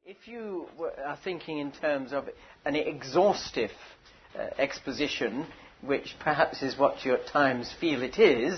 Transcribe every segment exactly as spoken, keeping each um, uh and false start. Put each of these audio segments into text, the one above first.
If you are thinking in terms of an exhaustive uh, exposition, which perhaps is what you at times feel it is,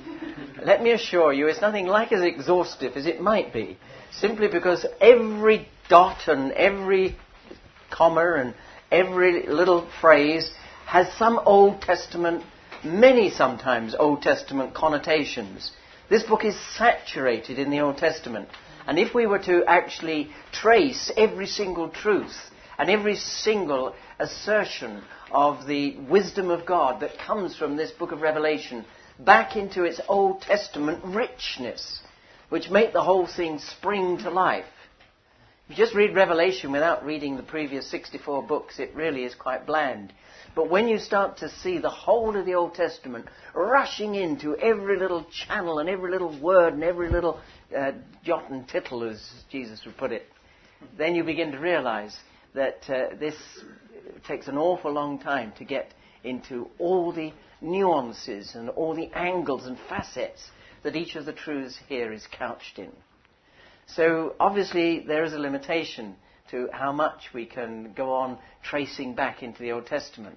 let me assure you it's nothing like as exhaustive as it might be, simply because every dot and every comma and every little phrase has some Old Testament, many sometimes Old Testament connotations. This book is saturated in the Old Testament. And if we were to actually trace every single truth and every single assertion of the wisdom of God that comes from this book of Revelation back into its Old Testament richness, which make the whole thing spring to life. If you just read Revelation without reading the previous sixty-four books, it really is quite bland. But when you start to see the whole of the Old Testament rushing into every little channel and every little word and every little uh, jot and tittle, as Jesus would put it, then you begin to realize that uh, this takes an awful long time to get into all the nuances and all the angles and facets that each of the truths here is couched in. So obviously there is a limitation to how much we can go on tracing back into the Old Testament.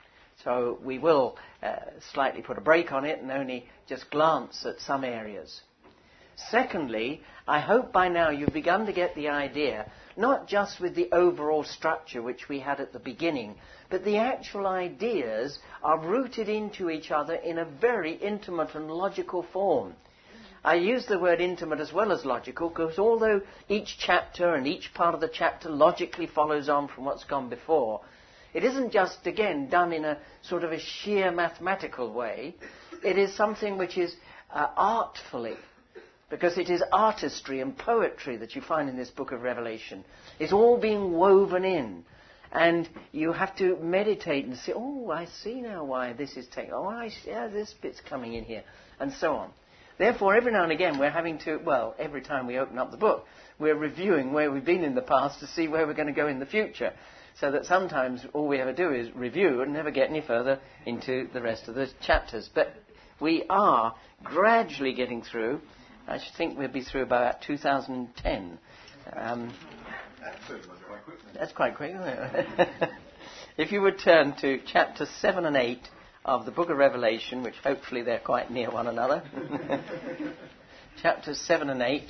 So we will uh, slightly put a break on it and only just glance at some areas. Secondly, I hope by now you've begun to get the idea, not just with the overall structure which we had at the beginning, but the actual ideas are rooted into each other in a very intimate and logical form. I use the word intimate as well as logical because although each chapter and each part of the chapter logically follows on from what's gone before, it isn't just, again, done in a sort of a sheer mathematical way. It is something which is uh, artfully, because it is artistry and poetry that you find in this book of Revelation. It's all being woven in. And you have to meditate and say, oh, I see now why this is taking, oh, I see, yeah, this bit's coming in here, and so on. Therefore, every now and again, we're having to, well, every time we open up the book, we're reviewing where we've been in the past to see where we're going to go in the future. So that sometimes all we ever do is review and never get any further into the rest of the chapters. But we are gradually getting through. I should think we'll be through about two thousand ten. Um, that's quite quick, isn't it? If you would turn to chapter seven and eight of the book of Revelation, which hopefully they're quite near one another. Chapters seven and eight.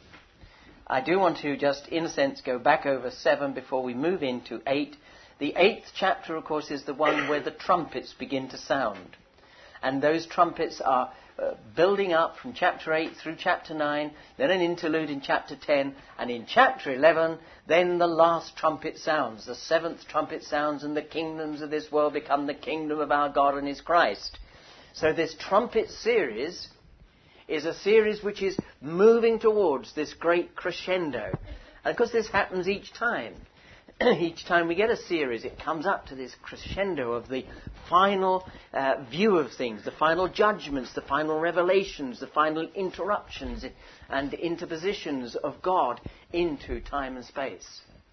I do want to just, in a sense, go back over seven before we move into eight. The eighth chapter, of course, is the one where the trumpets begin to sound. And those trumpets are uh, building up from chapter eight through chapter nine, then an interlude in chapter ten, and in chapter eleven, then the last trumpet sounds. The seventh trumpet sounds, and the kingdoms of this world become the kingdom of our God and His Christ. So this trumpet series is a series which is moving towards this great crescendo. And of course this happens each time. Each time we get a series, it comes up to this crescendo of the final uh, view of things, the final judgments, the final revelations, the final interruptions and interpositions of God into time and space.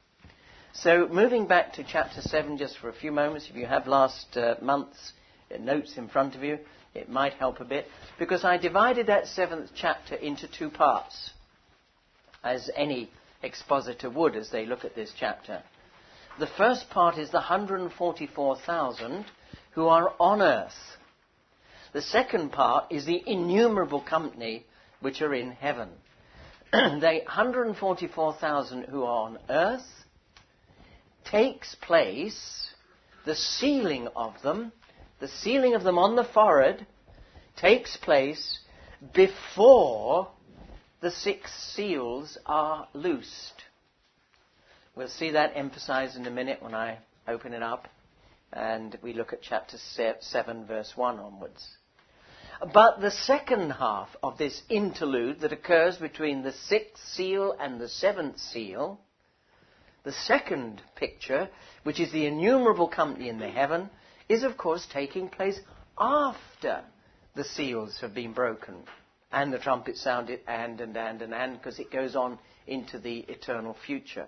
So moving back to chapter seven just for a few moments, if you have last uh, month's notes in front of you, it might help a bit, because I divided that seventh chapter into two parts, as any expositor would as they look at this chapter. The first part is the one hundred forty-four thousand who are on earth. The second part is the innumerable company which are in heaven. The one hundred forty-four thousand who are on earth takes place, the sealing of them, the sealing of them on the forehead takes place before the six seals are loosed. We'll see that emphasized in a minute when I open it up and we look at chapter seven, verse one onwards. But the second half of this interlude that occurs between the sixth seal and the seventh seal, the second picture, which is the innumerable company in the heaven, is of course taking place after the seals have been broken and the trumpet sounded and and and and and because it goes on into the eternal future.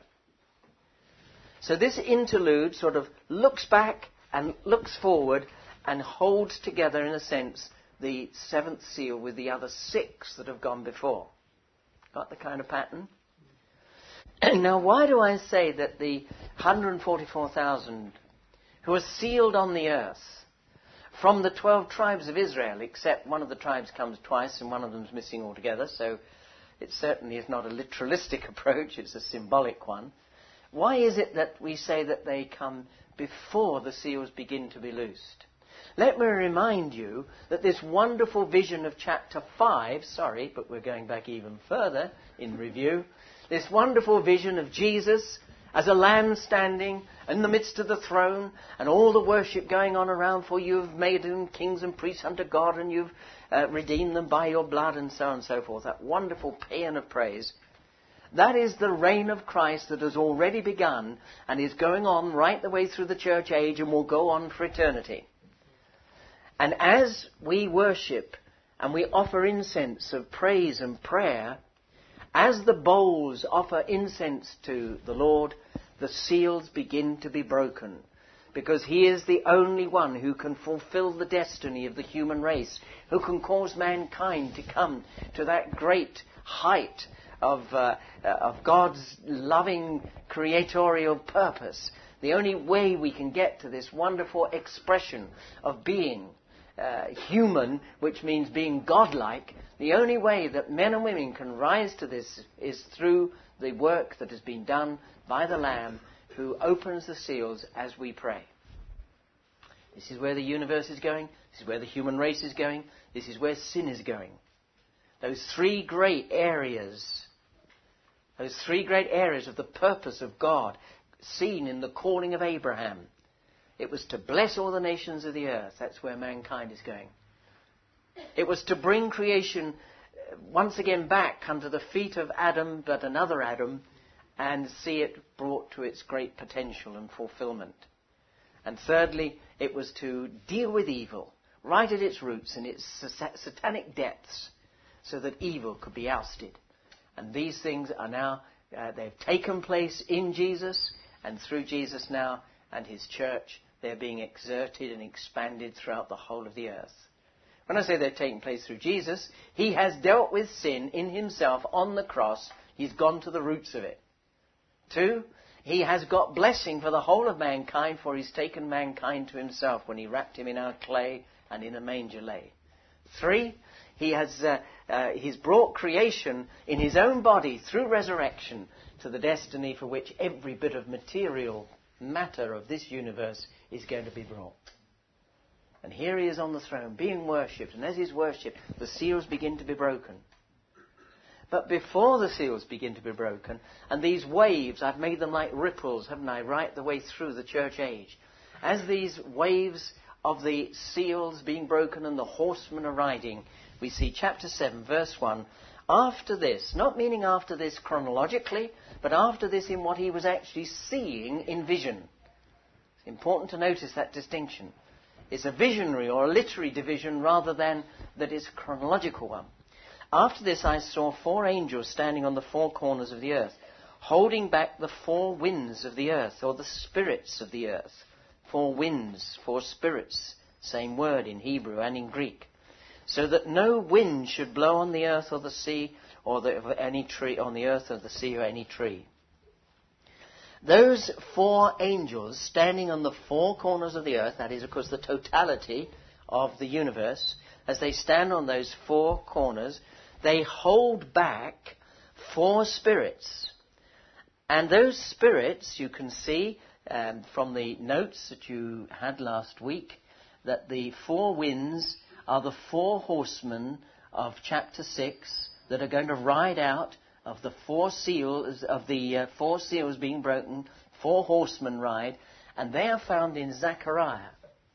So this interlude sort of looks back and looks forward and holds together, in a sense, the seventh seal with the other six that have gone before. Got the kind of pattern? Now, why do I say that the one hundred forty-four thousand who are sealed on the earth from the twelve tribes of Israel, except one of the tribes comes twice and one of them's missing altogether, so it certainly is not a literalistic approach, it's a symbolic one. Why is it that we say that they come before the seals begin to be loosed? Let me remind you that this wonderful vision of chapter five, sorry, but we're going back even further in review, this wonderful vision of Jesus as a lamb standing in the midst of the throne and all the worship going on around, for you have made them kings and priests unto God, and you've uh, redeemed them by your blood, and so on and so forth. That wonderful paean of praise. That is the reign of Christ that has already begun and is going on right the way through the church age and will go on for eternity. And as we worship and we offer incense of praise and prayer, as the bowls offer incense to the Lord, the seals begin to be broken, because He is the only one who can fulfill the destiny of the human race, who can cause mankind to come to that great height of, uh, of God's loving creatorial purpose. The only way we can get to this wonderful expression of being uh, human, which means being godlike, the only way that men and women can rise to this is through the work that has been done by the Lamb, who opens the seals as we pray. This is where the universe is going. This is where the human race is going. This is where sin is going. Those three great areas, those three great areas of the purpose of God seen in the calling of Abraham. It was to bless all the nations of the earth. That's where mankind is going. It was to bring creation once again back under the feet of Adam, but another Adam, and see it brought to its great potential and fulfillment. And thirdly, it was to deal with evil right at its roots in its satanic depths, so that evil could be ousted. And these things are now, uh, they've taken place in Jesus, and through Jesus now and His church, they're being exerted and expanded throughout the whole of the earth. When I say they're taking place through Jesus, He has dealt with sin in Himself on the cross. He's gone to the roots of it. Two, He has got blessing for the whole of mankind, for He's taken mankind to Himself when He wrapped him in our clay and in a manger lay. Three, He has uh, uh, He's brought creation in His own body through resurrection to the destiny for which every bit of material matter of this universe is going to be brought. And here He is on the throne being worshipped, and as He's worshipped, the seals begin to be broken. But before the seals begin to be broken, and these waves, I've made them like ripples, haven't I, right the way through the church age. As these waves of the seals being broken and the horsemen are riding, we see chapter seven, verse one, after this, not meaning after this chronologically, but after this in what he was actually seeing in vision. It's important to notice that distinction. It's a visionary or a literary division rather than that it's a chronological one. After this I saw four angels standing on the four corners of the earth, holding back the four winds of the earth, or the spirits of the earth. Four winds, four spirits, same word in Hebrew and in Greek. So that no wind should blow on the earth or the sea, or the, any tree, on the earth or the sea or any tree. Those four angels standing on the four corners of the earth, that is, of course, the totality of the universe, as they stand on those four corners, they hold back four spirits. And those spirits, you can see um, from the notes that you had last week, that the four winds are the four horsemen of chapter six that are going to ride out of the four seals, of the uh, four seals being broken, four horsemen ride, and they are found in Zechariah.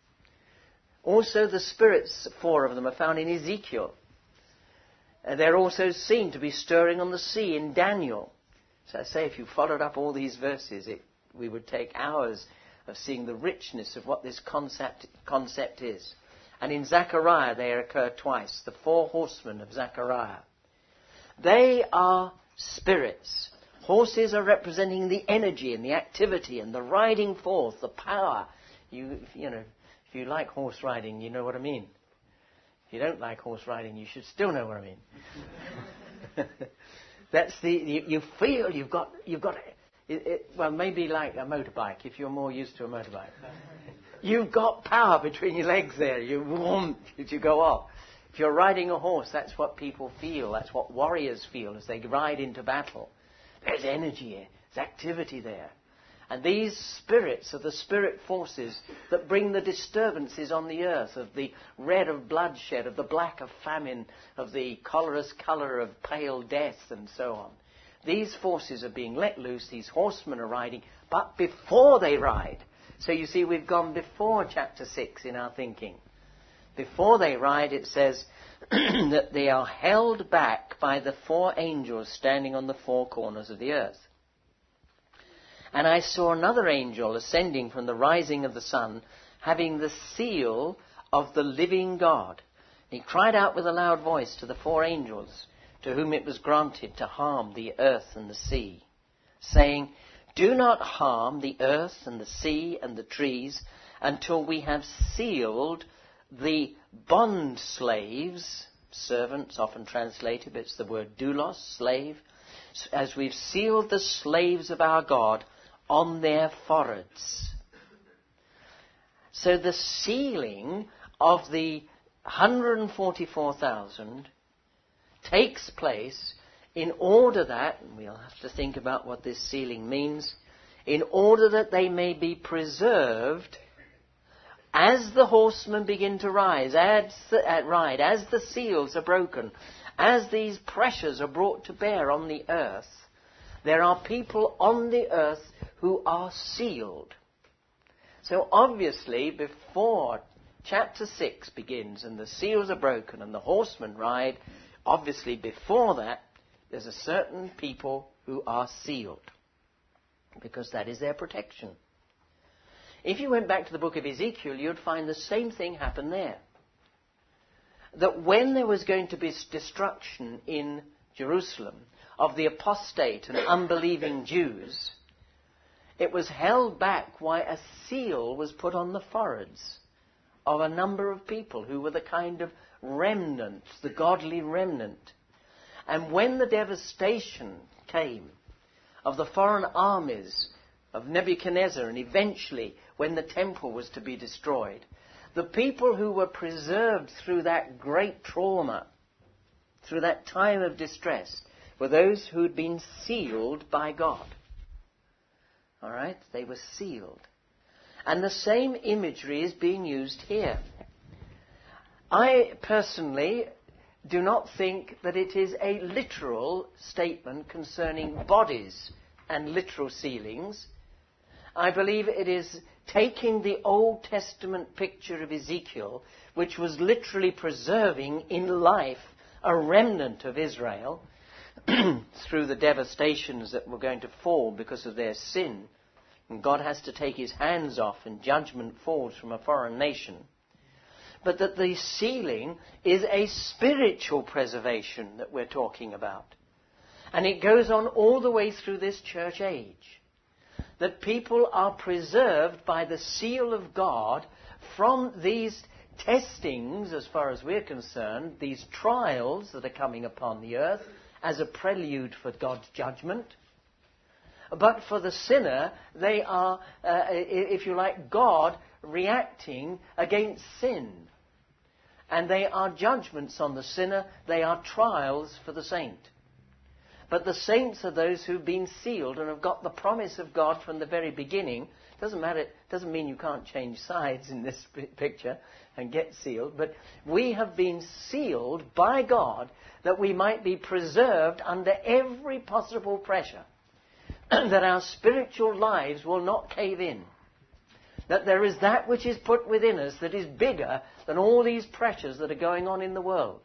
Also the spirits, four of them, are found in Ezekiel. Uh, they're also seen to be stirring on the sea in Daniel. So I say, if you followed up all these verses, it, we would take hours of seeing the richness of what this concept, concept is. And in Zechariah they occur twice, the four horsemen of Zechariah. They are spirits. Horses are representing the energy and the activity and the riding forth, the power. You, you know, if you like horse riding, you know what I mean. If you don't like horse riding, you should still know what I mean. That's the you, you feel you've got you've got it, it, well maybe like a motorbike if you're more used to a motorbike. You've got power between your legs there. You warm as you go off. If you're riding a horse, that's what people feel. That's what warriors feel as they ride into battle. There's energy here. There's activity there. And these spirits are the spirit forces that bring the disturbances on the earth, of the red of bloodshed, of the black of famine, of the colorless colour of pale death, and so on. These forces are being let loose. These horsemen are riding. But before they ride, so you see we've gone before chapter six in our thinking. Before they ride, it says that they are held back by the four angels standing on the four corners of the earth. And I saw another angel ascending from the rising of the sun, having the seal of the living God. He cried out with a loud voice to the four angels, to whom it was granted to harm the earth and the sea, saying, "Do not harm the earth and the sea and the trees until we have sealed the bond slaves," servants often translated, but it's the word doulos, slave, "as we've sealed the slaves of our God on their foreheads." So the sealing of the one hundred forty-four thousand takes place in order that, and we'll have to think about what this sealing means, in order that they may be preserved as the horsemen begin to rise, as the, uh, ride, as the seals are broken, as these pressures are brought to bear on the earth. There are people on the earth who are sealed. So obviously, before chapter six begins and the seals are broken and the horsemen ride, obviously before that, there's a certain people who are sealed, because that is their protection. If you went back to the book of Ezekiel, you'd find the same thing happen there. That when there was going to be destruction in Jerusalem of the apostate and unbelieving Jews, it was held back while a seal was put on the foreheads of a number of people who were the kind of remnant, the godly remnant. And when the devastation came of the foreign armies of Nebuchadnezzar, and eventually when the temple was to be destroyed, the people who were preserved through that great trauma, through that time of distress, were those who had been sealed by God. All right? They were sealed. And the same imagery is being used here. I personally do not think that it is a literal statement concerning bodies and literal sealings. I believe it is taking the Old Testament picture of Ezekiel, which was literally preserving in life a remnant of Israel through the devastations that were going to fall because of their sin. And God has to take his hands off and judgment falls from a foreign nation. But that the sealing is a spiritual preservation that we're talking about. And it goes on all the way through this church age. That people are preserved by the seal of God from these testings, as far as we're concerned, these trials that are coming upon the earth as a prelude for God's judgment. But for the sinner, they are, uh, if you like, God reacting against sin. And they are judgments on the sinner. They are trials for the saint. But the saints are those who've been sealed and have got the promise of God from the very beginning. Doesn't matter. Doesn't mean you can't change sides in this picture and get sealed. But we have been sealed by God that we might be preserved under every possible pressure. That our spiritual lives will not cave in. That there is that which is put within us that is bigger than all these pressures that are going on in the world.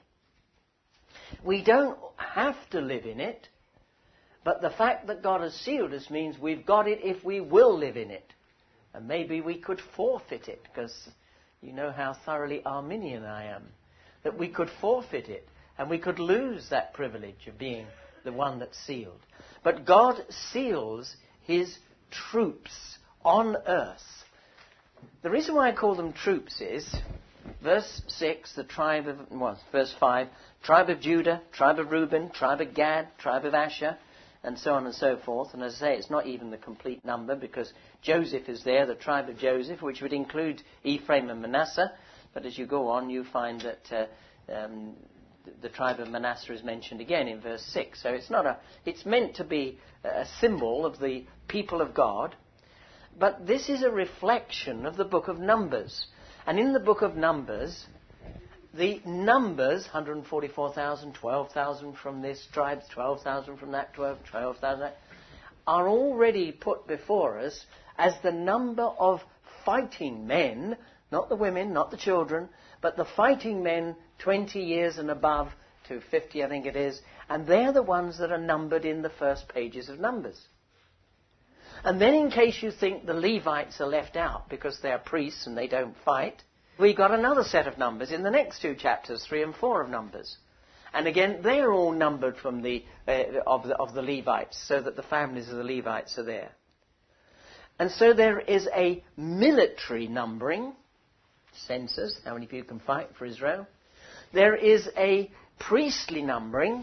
We don't have to live in it, but the fact that God has sealed us means we've got it if we will live in it. And maybe we could forfeit it, because you know how thoroughly Arminian I am, that we could forfeit it and we could lose that privilege of being the one that's sealed. But God seals his troops on earth. The reason why I call them troops is verse six, the tribe of, well, verse five, tribe of Judah, tribe of Reuben, tribe of Gad, tribe of Asher, and so on and so forth. And as I say, it's not even the complete number because Joseph is there, the tribe of Joseph, which would include Ephraim and Manasseh. But as you go on, you find that uh, um, the tribe of Manasseh is mentioned again in verse six. So it's not a, it's meant to be a symbol of the people of God. But this is a reflection of the book of Numbers. And in the book of Numbers, the numbers, one hundred forty-four thousand, twelve thousand from this tribe, twelve thousand from that, twelve, twelve thousand, are already put before us as the number of fighting men, not the women, not the children, but the fighting men twenty years and above to fifty, I think it is, and they're the ones that are numbered in the first pages of Numbers. And then in case you think the Levites are left out because they're priests and they don't fight, we got another set of numbers in the next two chapters, three and four of Numbers. And again, they're all numbered from the, uh, of the of the Levites, so that the families of the Levites are there. And so there is a military numbering, census, how many people can fight for Israel. There is a priestly numbering,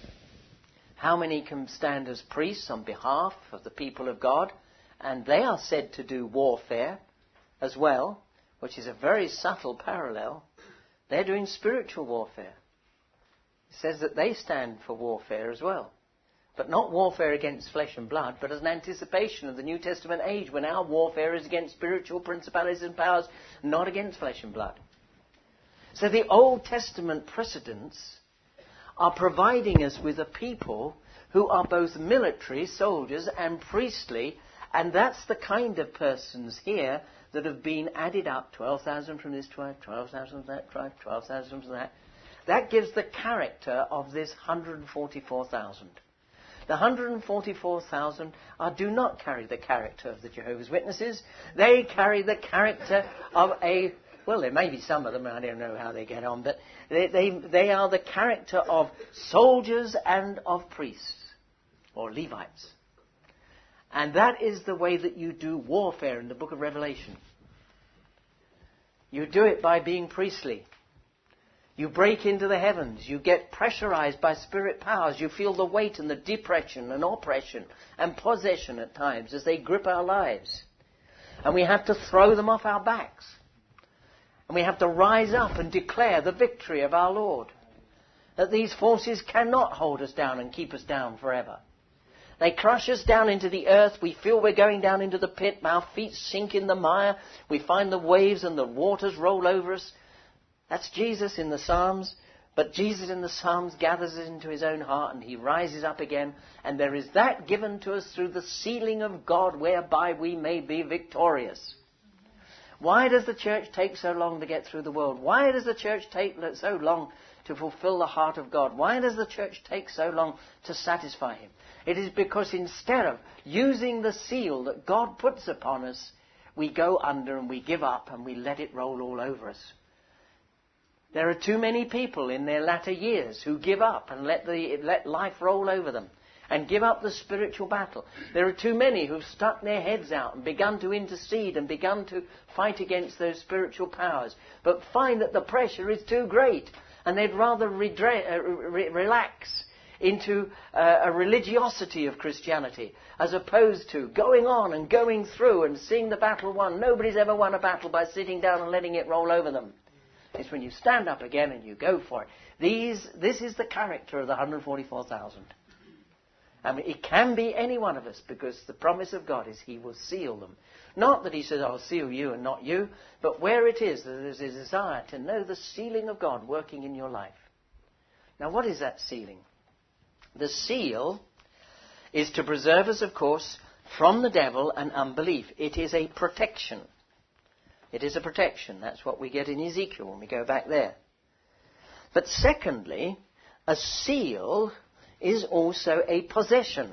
how many can stand as priests on behalf of the people of God. And they are said to do warfare as well, which is a very subtle parallel. They're doing spiritual warfare. It says that they stand for warfare as well. But not warfare against flesh and blood, but as an anticipation of the New Testament age when our warfare is against spiritual principalities and powers, not against flesh and blood. So the Old Testament precedents are providing us with a people who are both military, soldiers, and priestly, and that's the kind of persons here that have been added up, twelve thousand from this tribe, twelve thousand from that tribe, twelve thousand from that. That gives the character of this one hundred forty-four thousand. The one hundred forty-four thousand are, do not carry the character of the Jehovah's Witnesses. They carry the character of a, well, there may be some of them, I don't know how they get on, but they, they, they are the character of soldiers and of priests, or Levites. And that is the way that you do warfare in the book of Revelation. You do it by being priestly. You break into the heavens. You get pressurized by spirit powers. You feel the weight and the depression and oppression and possession at times as they grip our lives. And we have to throw them off our backs. And we have to rise up and declare the victory of our Lord. That these forces cannot hold us down and keep us down forever. They crush us down into the earth. We feel we're going down into the pit. Our feet sink in the mire. We find the waves and the waters roll over us. That's Jesus in the Psalms. But Jesus in the Psalms gathers us into his own heart and he rises up again. And there is that given to us through the sealing of God whereby we may be victorious. Why does the church take so long to get through the world? Why does the church take so long to fulfill the heart of God? Why does the church take so long to satisfy him? It is because instead of using the seal that God puts upon us, we go under and we give up and we let it roll all over us. There are too many people in their latter years who give up and let the let life roll over them and give up the spiritual battle. There are too many who've stuck their heads out and begun to intercede and begun to fight against those spiritual powers, but find that the pressure is too great and they'd rather redre- uh, re- relax into uh, a religiosity of Christianity as opposed to going on and going through and seeing the battle won. Nobody's ever won a battle by sitting down and letting it roll over them. It's when you stand up again and you go for it. These, this is the character of the one hundred forty-four thousand. I mean, it can be any one of us because the promise of God is he will seal them. Not that he says, I'll seal you and not you, but where it is that there's a desire to know the sealing of God working in your life. Now, what is that sealing? The seal is to preserve us, of course, from the devil and unbelief. It is a protection. It is a protection. That's what we get in Ezekiel when we go back there. But secondly, a seal is also a possession.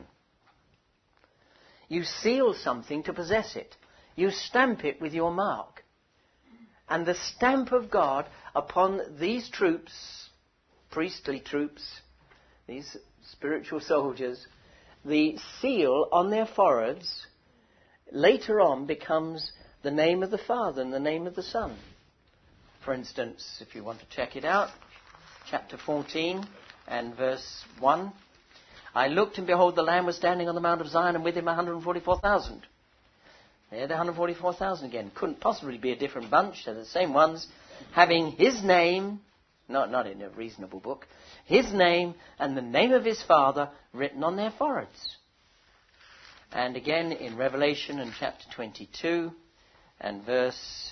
You seal something to possess it. You stamp it with your mark. And the stamp of God upon these troops, priestly troops, these spiritual soldiers, the seal on their foreheads later on becomes the name of the Father and the name of the Son. For instance, if you want to check it out, chapter fourteen and verse one. I looked, and behold, the Lamb was standing on the Mount of Zion, and with him one hundred forty-four thousand. They're the one hundred forty-four thousand again. Couldn't possibly be a different bunch. They're the same ones, having his name, not, not in a reasonable book, his name and the name of his Father written on their foreheads. And again in Revelation in chapter twenty-two and verse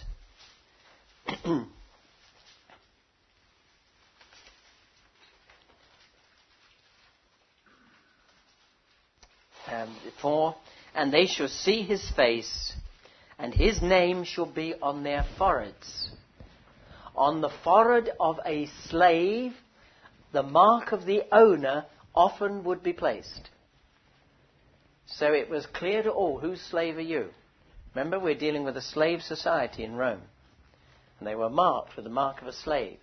Um, four, and they shall see his face, and his name shall be on their foreheads. On the forehead of a slave, the mark of the owner often would be placed. So it was clear to all, whose slave are you? Remember, we're dealing with a slave society in Rome. And they were marked with the mark of a slave.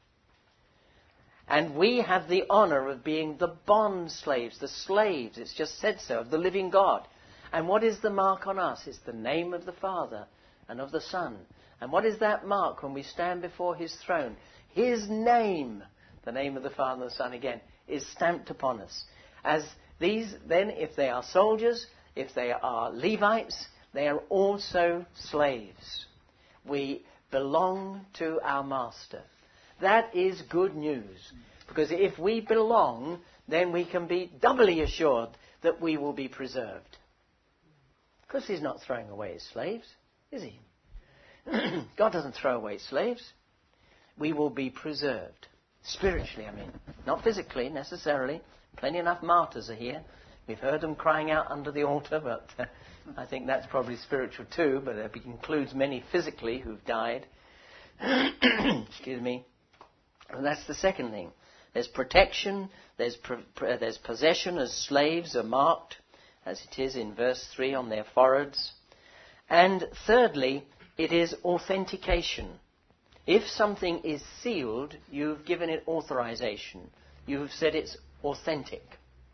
And we have the honour of being the bond slaves, the slaves, it's just said so, of the living God. And what is the mark on us? It's the name of the Father and of the Son. And what is that mark when we stand before his throne? His name, the name of the Father and the Son again, is stamped upon us. As these, then, if they are soldiers, if they are Levites, they are also slaves. We belong to our Master. That is good news, because if we belong, then we can be doubly assured that we will be preserved. Because he's not throwing away his slaves, is he? God doesn't throw away slaves. We will be preserved. Spiritually, I mean. Not physically, necessarily. Plenty enough martyrs are here. We've heard them crying out under the altar, but uh, I think that's probably spiritual too, but it includes many physically who've died. Excuse me. And that's the second thing. There's protection, there's, pro- pro- there's possession as slaves are marked, as it is in verse three on their foreheads. And thirdly, it is authentication. If something is sealed, you've given it authorization. You've said it's authentic.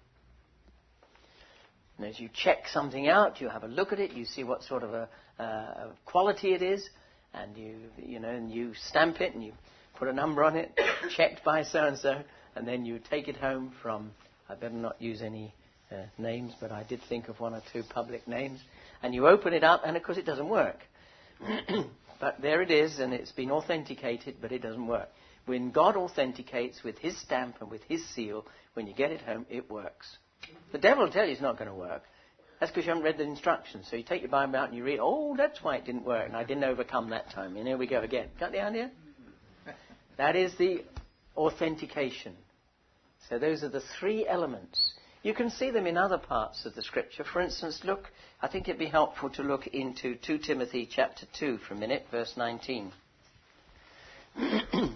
And as you check something out, you have a look at it, you see what sort of a, uh, quality it is, and you, you know, and you stamp it and you put a number on it, checked by so-and-so, and then you take it home from, I better not use any uh, names, but I did think of one or two public names, and you open it up, and of course it doesn't work. But there it is, and it's been authenticated, but it doesn't work. When God authenticates with his stamp and with his seal, when you get it home, it works. The devil will tell you it's not going to work. That's because you haven't read the instructions. So you take your Bible out and you read, oh, that's why it didn't work, and I didn't overcome that time. And here we go again. Got the idea? That is the authentication. So those are the three elements. You can see them in other parts of the Scripture. For instance, look, I think it'd be helpful to look into Second Timothy chapter two for a minute, verse nineteen. And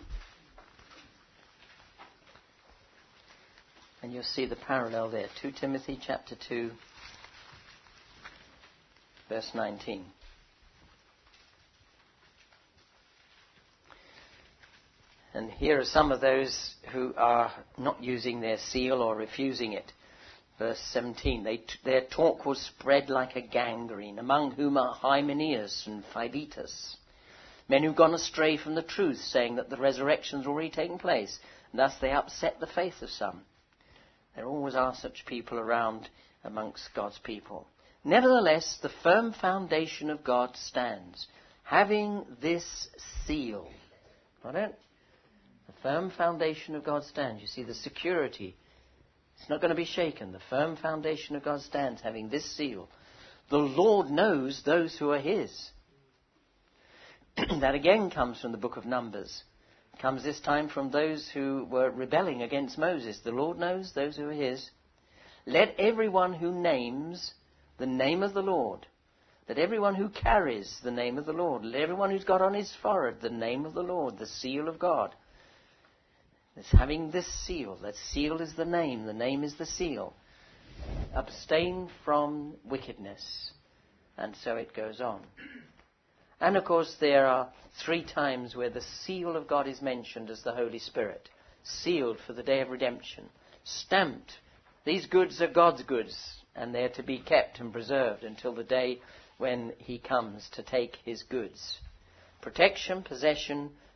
you'll see the parallel there. Second Timothy chapter two, verse nineteen. And here are some of those who are not using their seal or refusing it. Verse seventeen, they t- their talk was spread like a gangrene, among whom are Hymenaeus and Philetus, men who've gone astray from the truth, saying that the resurrection's already taken place, and thus they upset the faith of some. There always are such people around amongst God's people. Nevertheless, the firm foundation of God stands, having this seal. Got it? The firm foundation of God stands. You see the security. It's not going to be shaken. The firm foundation of God stands, having this seal. The Lord knows those who are his. That again comes from the book of Numbers. It comes this time from those who were rebelling against Moses. The Lord knows those who are his. Let everyone who names the name of the Lord, let everyone who carries the name of the Lord, let everyone who's got on his forehead the name of the Lord, the seal of God. It's having this seal. That seal is the name. The name is the seal. Abstain from wickedness. And so it goes on. And of course there are three times where the seal of God is mentioned as the Holy Spirit. Sealed for the day of redemption. Stamped. These goods are God's goods, and they're to be kept and preserved until the day when he comes to take his goods. Protection, possession,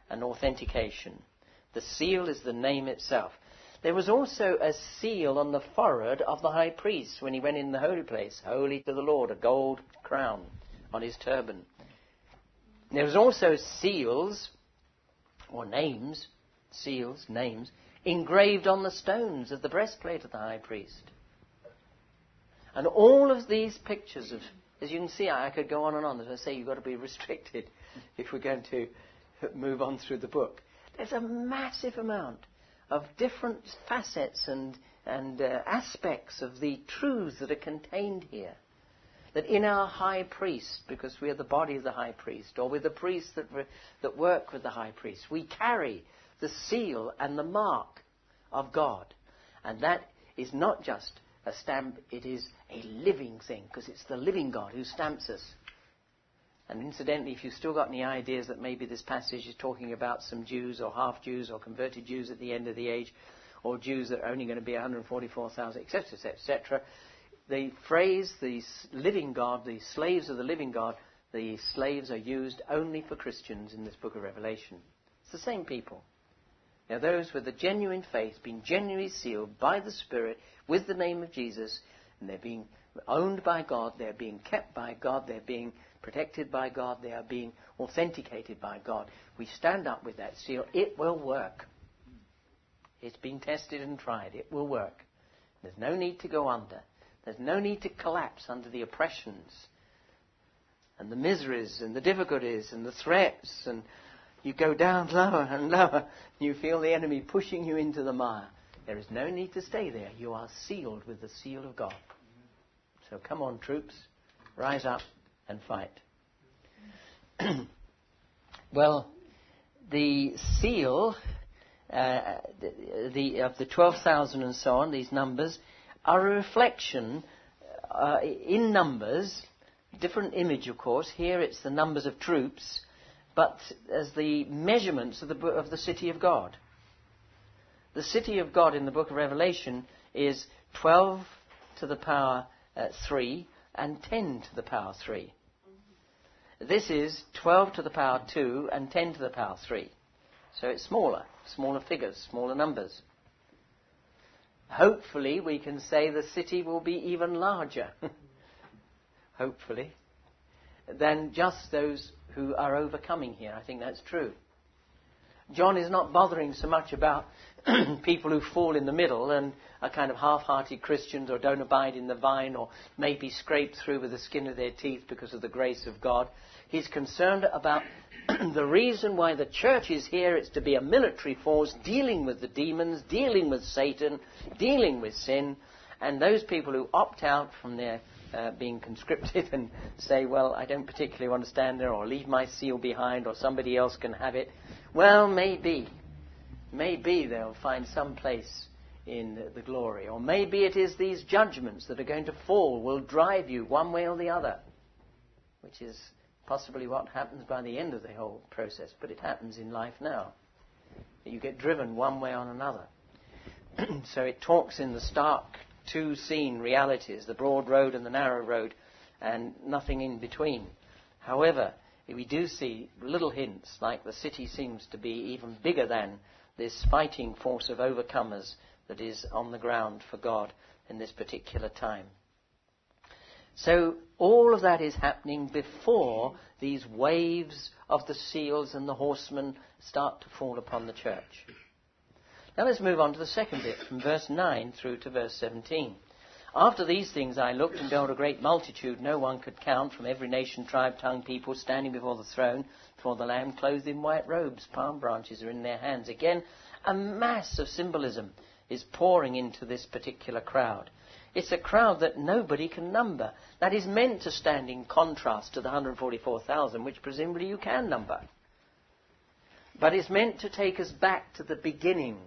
and authentication. The seal is the name itself. There was also a seal on the forehead of the high priest when he went in the holy place, holy to the Lord, a gold crown on his turban. There was also seals, or names, seals, names, engraved on the stones of the breastplate of the high priest. And all of these pictures of, as you can see, I could go on and on. As I say, you've got to be restricted if we're going to move on through the book. There's a massive amount of different facets and, and uh, aspects of the truths that are contained here. That in our high priest, because we are the body of the high priest, or with the priests that, re- that work with the high priest, we carry the seal and the mark of God. And that is not just a stamp, it is a living thing, because it's the living God who stamps us. And incidentally, if you've still got any ideas that maybe this passage is talking about some Jews or half-Jews or converted Jews at the end of the age, or Jews that are only going to be one hundred forty-four thousand, et cetera, et cetera, et cetera, the phrase, the living God, the slaves of the living God, the slaves are used only for Christians in this book of Revelation. It's the same people. Now, those with a genuine faith, being genuinely sealed by the Spirit with the name of Jesus, and they're being owned by God, they're being kept by God, they're being protected by God, they are being authenticated by God. We stand up with that seal. It will work. It's been tested and tried. It will work. There's no need to go under. There's no need to collapse under the oppressions and the miseries and the difficulties and the threats, and you go down lower and lower. You feel the enemy pushing you into the mire. There is no need to stay there. You are sealed with the seal of God. So come on, troops. Rise up and fight. Well, the seal uh, the, the, of the twelve thousand and so on, these numbers, are a reflection uh, in numbers, different image, of course. Here it's the numbers of troops, but as the measurements of the, of the city of God. The city of God in the book of Revelation is twelve to the power uh, three and ten to the power three. This is twelve to the power two and ten to the power three. So it's smaller, smaller figures, smaller numbers. Hopefully we can say the city will be even larger, hopefully, than just those who are overcoming here. I think that's true. John is not bothering so much about people who fall in the middle and are kind of half-hearted Christians or don't abide in the vine or maybe scraped through with the skin of their teeth because of the grace of God. He's concerned about the reason why the church is here. It's to be a military force dealing with the demons, dealing with Satan, dealing with sin. And those people who opt out from their uh, being conscripted and say, well, I don't particularly want to stand there, or leave my seal behind, or somebody else can have it. Well, maybe. Maybe they'll find some place in the glory. Or maybe it is these judgments that are going to fall will drive you one way or the other, which is possibly what happens by the end of the whole process. But it happens in life now. You get driven one way or another. So it talks in the stark two seen realities, the broad road and the narrow road, and nothing in between. However, we do see little hints, like the city seems to be even bigger than this fighting force of overcomers that is on the ground for God in this particular time. So all of that is happening before these waves of the seals and the horsemen start to fall upon the church. Now let's move on to the second bit, from verse nine through to verse seventeen. After these things I looked, and beheld a great multitude, no one could count, from every nation, tribe, tongue, people, standing before the throne, before the Lamb, clothed in white robes. Palm branches are in their hands. Again, a mass of symbolism is pouring into this particular crowd. It's a crowd that nobody can number. That is meant to stand in contrast to the one hundred forty-four thousand, which presumably you can number. But it's meant to take us back to the beginning,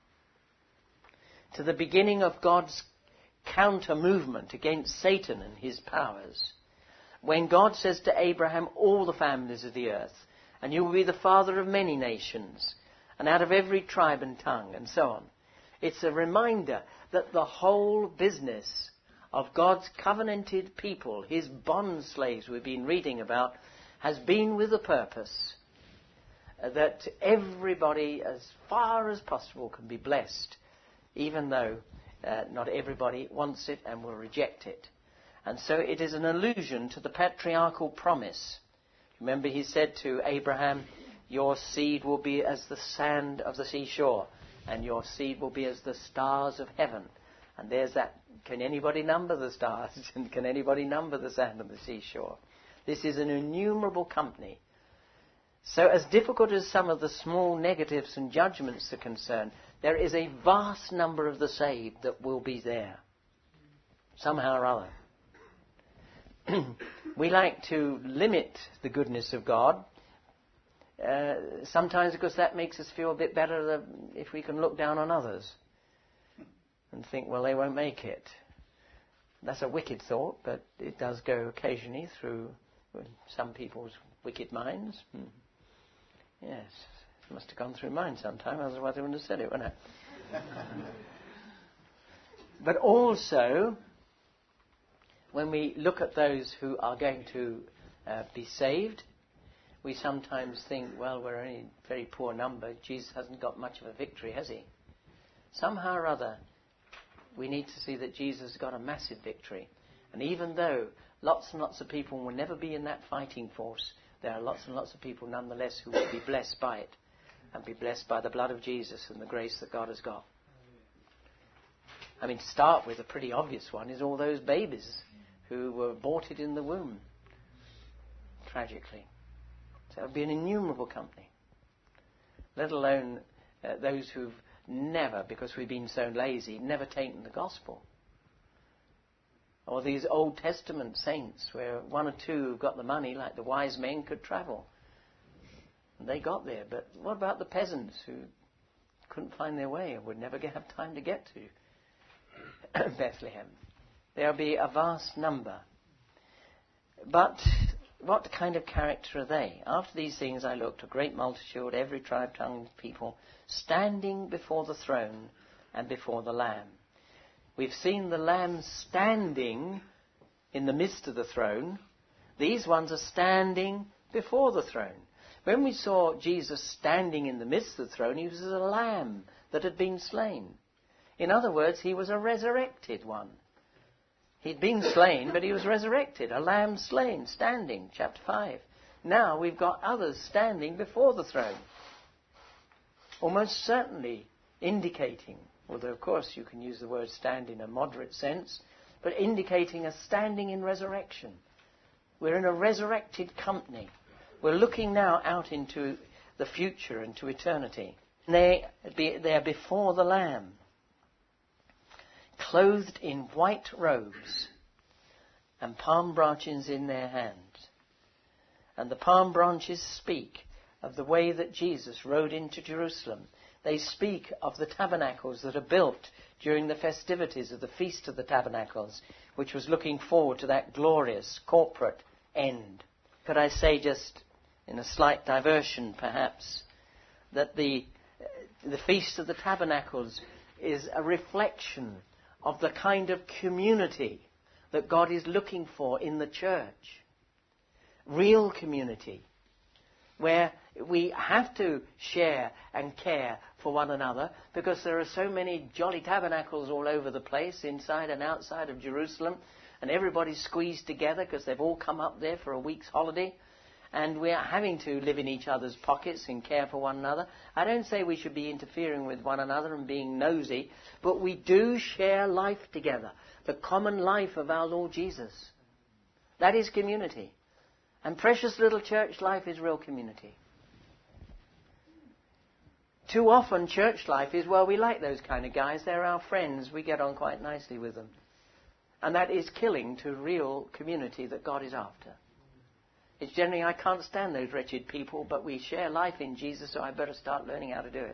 to the beginning of God's counter-movement against Satan and his powers. When God says to Abraham, all the families of the earth, and you will be the father of many nations, and out of every tribe and tongue, and so on. It's a reminder that the whole business of God's covenanted people, his bond slaves we've been reading about, has been with a purpose. uh, that everybody, as far as possible, can be blessed, even though uh, not everybody wants it and will reject it. And so it is an allusion to the patriarchal promise. Remember, he said to Abraham, your seed will be as the sand of the seashore, and your seed will be as the stars of heaven. And there's that, can anybody number the stars? And can anybody number the sand of the seashore? This is an innumerable company. So as difficult as some of the small negatives and judgments are concerned, there is a vast number of the saved that will be there, somehow or other. We like to limit the goodness of God, uh, sometimes because that makes us feel a bit better than if we can look down on others and think, well, they won't make it. That's a wicked thought, but it does go occasionally through some people's wicked minds. Hmm. Yes, it must have gone through mine sometime, otherwise I wouldn't have said it, wouldn't I? But also, when we look at those who are going to uh, be saved, we sometimes think, well, we're only a very poor number. Jesus hasn't got much of a victory, has he? Somehow or other, we need to see that Jesus got a massive victory. And even though lots and lots of people will never be in that fighting force, there are lots and lots of people nonetheless who will be blessed by it and be blessed by the blood of Jesus and the grace that God has got. I mean, to start with, a pretty obvious one is all those babies who were aborted in the womb, tragically. So it would be an innumerable company, let alone uh, those who've never, because we've been so lazy, never taken the gospel. Or these Old Testament saints where one or two who've got the money, like the wise men, could travel. And they got there. But what about the peasants who couldn't find their way and would never have time to get to Bethlehem? There'll be a vast number. But what kind of character are they? After these things I looked, a great multitude, every tribe, tongue, people, standing before the throne and before the Lamb. We've seen the Lamb standing in the midst of the throne. These ones are standing before the throne. When we saw Jesus standing in the midst of the throne, he was a lamb that had been slain. In other words, he was a resurrected one. He'd been slain, but he was resurrected, a lamb slain, standing, chapter five. Now we've got others standing before the throne, almost certainly indicating, although of course you can use the word stand in a moderate sense, but indicating a standing in resurrection. We're in a resurrected company. We're looking now out into the future, into eternity. They, they are before the Lamb, clothed in white robes and palm branches in their hands. And the palm branches speak of the way that Jesus rode into Jerusalem. They speak of the tabernacles that are built during the festivities of the Feast of the Tabernacles, which was looking forward to that glorious corporate end. Could I say, just in a slight diversion perhaps, that the, the Feast of the Tabernacles is a reflection of the kind of community that God is looking for in the church. Real community, where we have to share and care for one another, because there are so many jolly tabernacles all over the place, inside and outside of Jerusalem, and everybody's squeezed together because they've all come up there for a week's holiday, and we are having to live in each other's pockets and care for one another. I don't say we should be interfering with one another and being nosy, but we do share life together, the common life of our Lord Jesus. That is community. And precious little church life is real community. Too often church life is, well, we like those kind of guys. They're our friends. We get on quite nicely with them. And that is killing to real community that God is after. It's generally, I can't stand those wretched people, but we share life in Jesus, so I better start learning how to do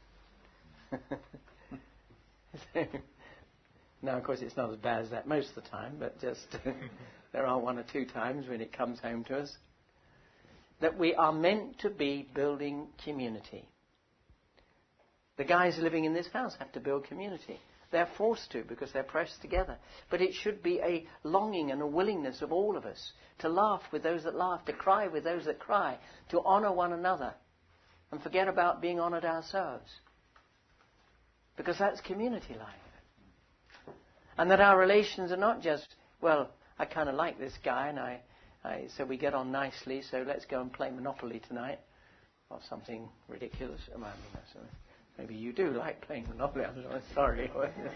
it. Now, of course, it's not as bad as that most of the time, but just there are one or two times when it comes home to us. That we are meant to be building community. The guys living in this house have to build community. They're forced to because they're pressed together. But it should be a longing and a willingness of all of us to laugh with those that laugh, to cry with those that cry, to honour one another. and forget about being honoured ourselves. Because that's community life. And that our relations are not just, well, I kind of like this guy, and I, I, so we get on nicely, so let's go and play Monopoly tonight, or something ridiculous. I mean, maybe you do like playing Monopoly, I'm sorry.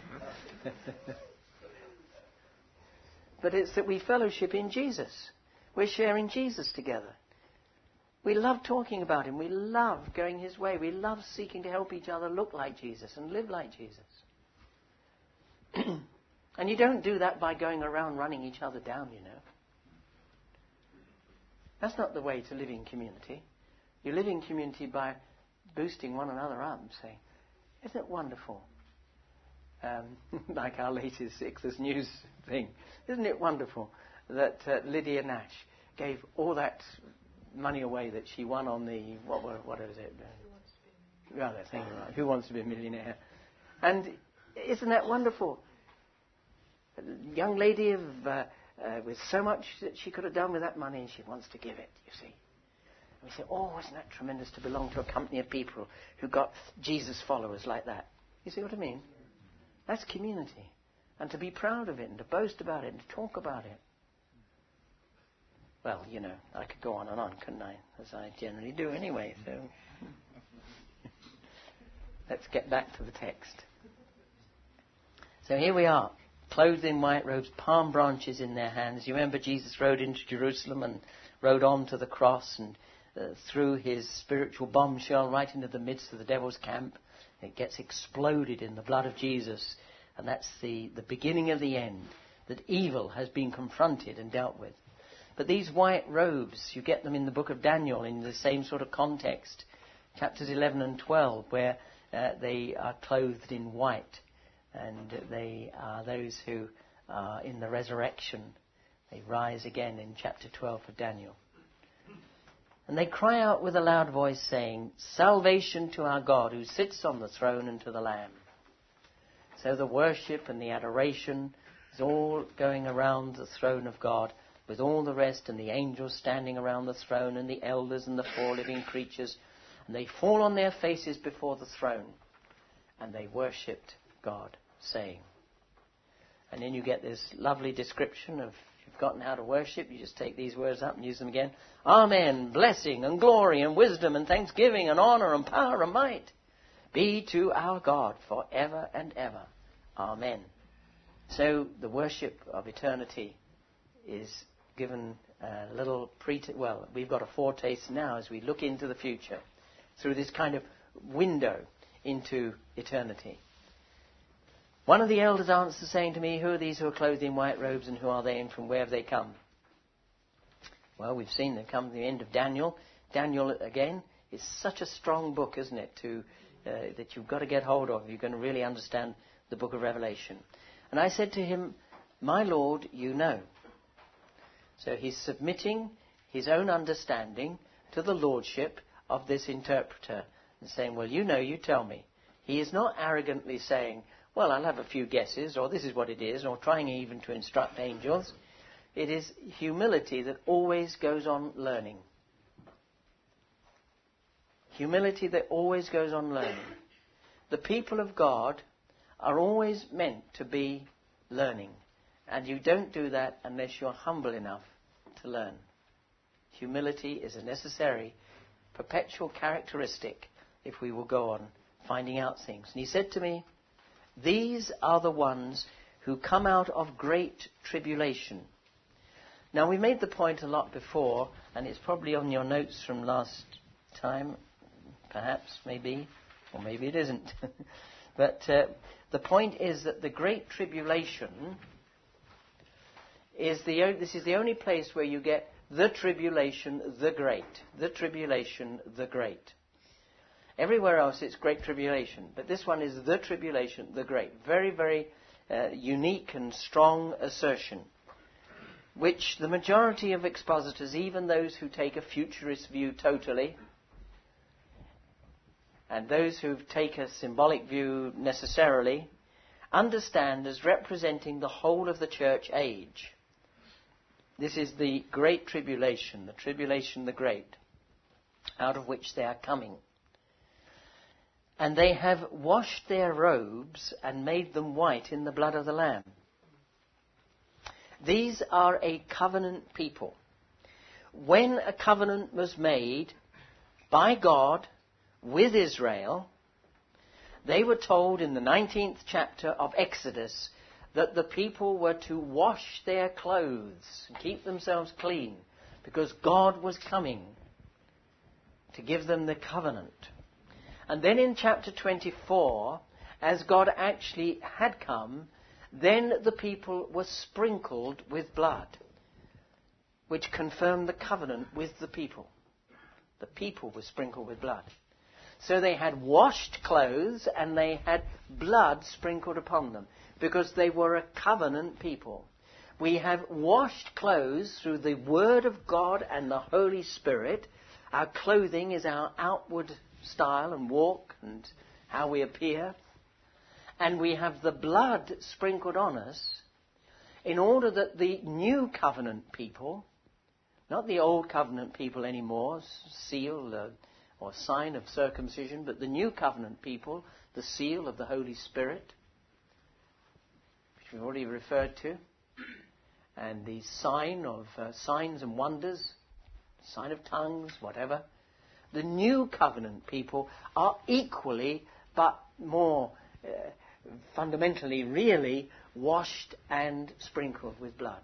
But it's that we fellowship in Jesus. We're sharing Jesus together. We love talking about him. We love going his way. We love seeking to help each other look like Jesus and live like Jesus. And you don't do that by going around running each other down, you know. That's not the way to live in community. You live in community by boosting one another up and saying, isn't it wonderful? Um, like our latest Ichthus News thing. Isn't it wonderful that uh, Lydia Nash gave all that money away that she won on the, what, what, what is it? Uh, yeah, that thing, right. Who Wants to Be a Millionaire? And isn't that wonderful? A young lady of, uh, uh, with so much that she could have done with that money, and she wants to give it, you see. And we say, oh, isn't that tremendous to belong to a company of people who got Jesus followers like that? You see what I mean? That's community. And to be proud of it, and to boast about it, and to talk about it. Well, you know, I could go on and on, couldn't I? As I generally do anyway, so... Let's get back to the text. So here we are, clothed in white robes, palm branches in their hands. You remember Jesus rode into Jerusalem and rode on to the cross and uh, threw his spiritual bombshell right into the midst of the devil's camp. It gets exploded in the blood of Jesus. And that's the, the beginning of the end, that evil has been confronted and dealt with. But these white robes, you get them in the book of Daniel in the same sort of context. Chapters eleven and twelve, where uh, they are clothed in white. And they are those who are in the resurrection. They rise again in chapter twelve of Daniel. And they cry out with a loud voice, saying, salvation to our God who sits on the throne and to the Lamb. So the worship and the adoration is all going around the throne of God, with all the rest and the angels standing around the throne and the elders and the four living creatures. And they fall on their faces before the throne and they worshipped God, saying. And then you get this lovely description of, if you've forgotten how to worship, you just take these words up and use them again. Amen, blessing and glory and wisdom and thanksgiving and honour and power and might be to our God forever and ever. Amen. So the worship of eternity is given a little pre... Well, we've got a foretaste now as we look into the future through this kind of window into eternity. One of the elders answered, saying to me, who are these who are clothed in white robes, and who are they, and from where have they come? Well, we've seen they've come to the end of Daniel. Daniel, again, is such a strong book, isn't it, to uh, that you've got to get hold of if you're going to really understand the book of Revelation. And I said to him, my Lord, you know. So he's submitting his own understanding to the lordship of this interpreter and saying, well, you know, you tell me. He is not arrogantly saying, well, I'll have a few guesses, or this is what it is, or trying even to instruct angels. It is humility that always goes on learning. Humility that always goes on learning. The people of God are always meant to be learning. And you don't do that unless you're humble enough to learn. Humility is a necessary, perpetual characteristic if we will go on finding out things. And he said to me, these are the ones who come out of great tribulation. Now, we made the point a lot before, and it's probably on your notes from last time, perhaps, maybe, or maybe it isn't. But uh, the point is that the great tribulation is the, this is the only place where you get the tribulation, the great. The tribulation, the great. Everywhere else it's great tribulation, but this one is the tribulation, the great. Very, very uh, unique and strong assertion, which the majority of expositors, even those who take a futurist view totally, and those who take a symbolic view necessarily, understand as representing the whole of the church age. This is the great tribulation, the tribulation, the great, out of which they are coming. And they have washed their robes and made them white in the blood of the Lamb. These are a covenant people. When a covenant was made by God with Israel, they were told in the nineteenth chapter of Exodus that the people were to wash their clothes and keep themselves clean because God was coming to give them the covenant. And then in chapter twenty-four, as God actually had come, then the people were sprinkled with blood, which confirmed the covenant with the people. The people were sprinkled with blood. So they had washed clothes and they had blood sprinkled upon them because they were a covenant people. We have washed clothes through the Word of God and the Holy Spirit. Our clothing is our outward style and walk and how we appear. And we have the blood sprinkled on us in order that the new covenant people, not the old covenant people anymore, seal uh, or sign of circumcision, but the new covenant people, the seal of the Holy Spirit, which we've already referred to, and the sign of uh, signs and wonders, sign of tongues, whatever. The new covenant people are equally, but more uh, fundamentally, really washed and sprinkled with blood.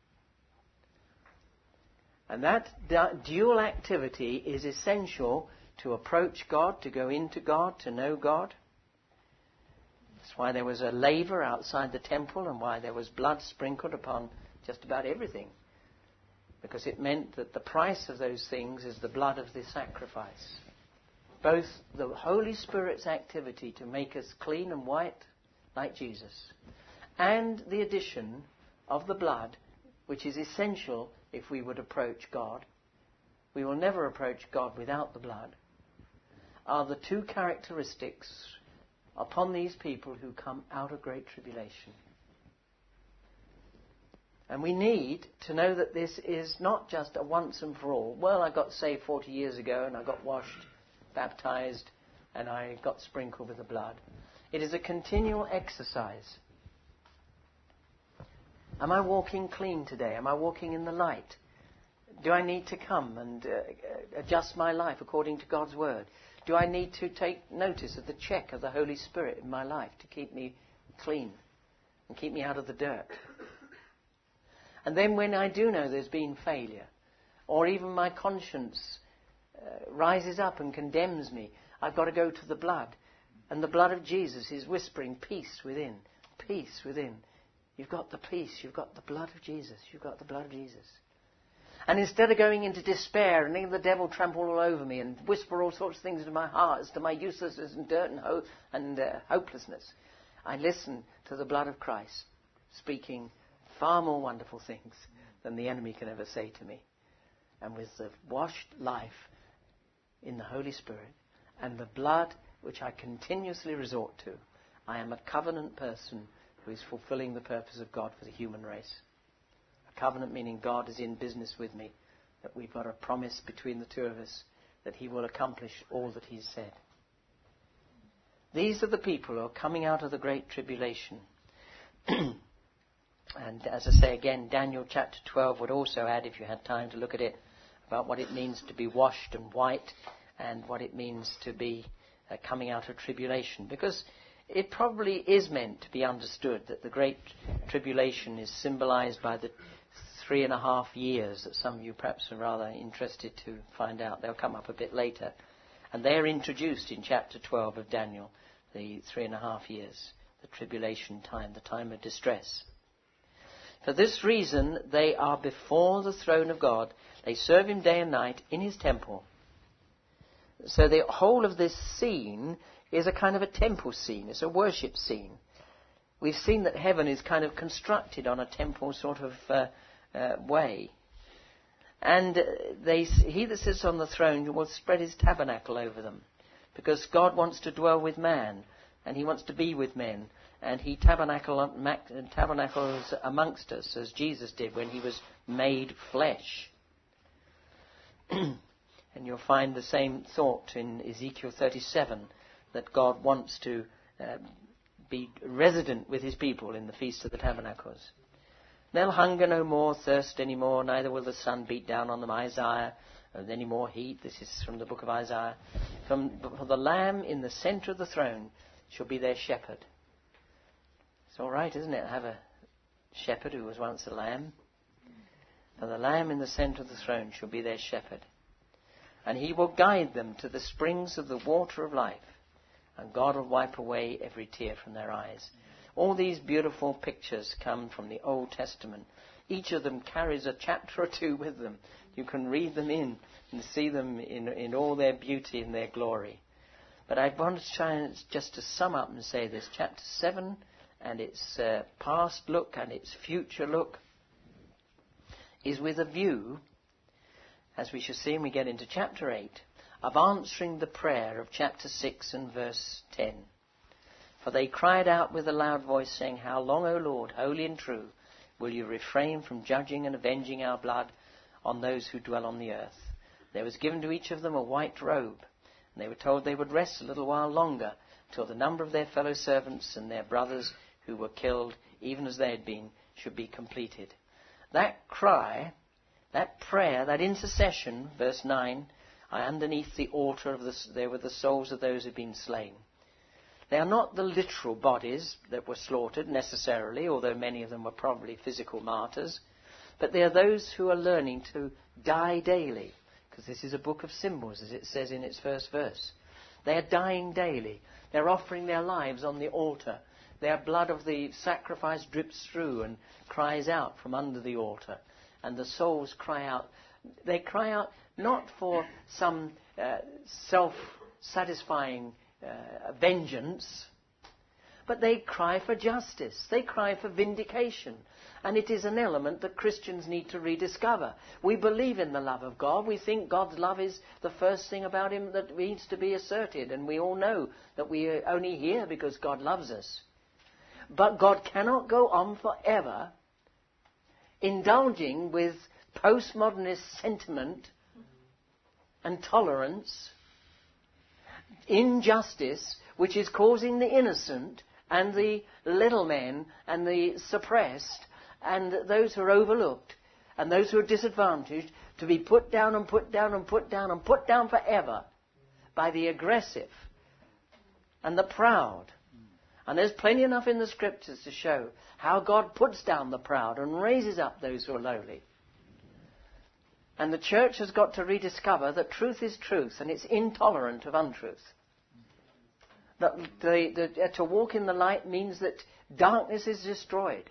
And that du- dual activity is essential to approach God, to go into God, to know God. That's why there was a laver outside the temple and why there was blood sprinkled upon just about everything. Because it meant that the price of those things is the blood of the sacrifice. Both the Holy Spirit's activity to make us clean and white like Jesus, and the addition of the blood, which is essential if we would approach God. We will never approach God without the blood, are the two characteristics upon these people who come out of great tribulation. And we need to know that this is not just a once and for all. Well, I got saved forty years ago and I got washed, baptized, and I got sprinkled with the blood. It is a continual exercise. Am I walking clean today? Am I walking in the light? Do I need to come and uh, adjust my life according to God's word? Do I need to take notice of the check of the Holy Spirit in my life to keep me clean and keep me out of the dirt? And then when I do know there's been failure, or even my conscience uh, rises up and condemns me, I've got to go to the blood. And the blood of Jesus is whispering peace within, peace within. You've got the peace, you've got the blood of Jesus, you've got the blood of Jesus. And instead of going into despair and letting the devil trample all over me and whisper all sorts of things into my heart as to my uselessness and dirt and, ho- and uh, hopelessness, I listen to the blood of Christ speaking far more wonderful things than the enemy can ever say to me. And with the washed life in the Holy Spirit and the blood which I continuously resort to, I am a covenant person who is fulfilling the purpose of God for the human race. A covenant meaning God is in business with me, that we've got a promise between the two of us that he will accomplish all that he's said. These are the people who are coming out of the great tribulation. And as I say again, Daniel chapter twelve would also add, if you had time to look at it, about what it means to be washed and white and what it means to be uh, coming out of tribulation. Because it probably is meant to be understood that the great tribulation is symbolized by the three and a half years that some of you perhaps are rather interested to find out. They'll come up a bit later. And they're introduced in chapter twelve of Daniel, the three and a half years, the tribulation time, the time of distress. For this reason, they are before the throne of God. They serve him day and night in his temple. So the whole of this scene is a kind of a temple scene. It's a worship scene. We've seen that heaven is kind of constructed on a temple sort of uh, uh, way. And uh, they, he that sits on the throne will spread his tabernacle over them. Because God wants to dwell with man. And he wants to be with men. And he tabernacle, tabernacles amongst us, as Jesus did when he was made flesh. And you'll find the same thought in Ezekiel thirty-seven, that God wants to uh, be resident with his people in the Feast of the Tabernacles. They'll hunger no more, thirst any more, neither will the sun beat down on them. Isaiah, and any more heat. This is from the book of Isaiah. From, for the Lamb in the centre of the throne shall be their shepherd. It's all right, isn't it, to have a shepherd who was once a lamb? For the Lamb in the centre of the throne shall be their shepherd. And he will guide them to the springs of the water of life. And God will wipe away every tear from their eyes. All these beautiful pictures come from the Old Testament. Each of them carries a chapter or two with them. You can read them in and see them in, in all their beauty and their glory. But I want to try and just to sum up and say this. Chapter seven and its uh, past look and its future look is with a view, as we shall see when we get into chapter eight, of answering the prayer of chapter six and verse ten. For they cried out with a loud voice, saying, How long, O Lord, holy and true, will you refrain from judging and avenging our blood on those who dwell on the earth? There was given to each of them a white robe, and they were told they would rest a little while longer, till the number of their fellow servants and their brothers who were killed, even as they had been, should be completed. That cry, that prayer, that intercession, verse nine, underneath the altar of the, there were the souls of those who had been slain. They are not the literal bodies that were slaughtered necessarily, although many of them were probably physical martyrs, but they are those who are learning to die daily, because this is a book of symbols, as it says in its first verse. They are dying daily. They're offering their lives on the altar. Their blood of the sacrifice drips through and cries out from under the altar. And the souls cry out. They cry out not for some uh, self-satisfying uh, vengeance, but they cry for justice. They cry for vindication. And it is an element that Christians need to rediscover. We believe in the love of God. We think God's love is the first thing about him that needs to be asserted. And we all know that we are only here because God loves us. But God cannot go on forever indulging with postmodernist sentiment and tolerance, injustice, which is causing the innocent and the little men and the suppressed and those who are overlooked and those who are disadvantaged to be put down and put down and put down and put down forever by the aggressive and the proud. And there's plenty enough in the scriptures to show how God puts down the proud and raises up those who are lowly. And the church has got to rediscover that truth is truth and it's intolerant of untruth. That the, the, uh, to walk in the light means that darkness is destroyed.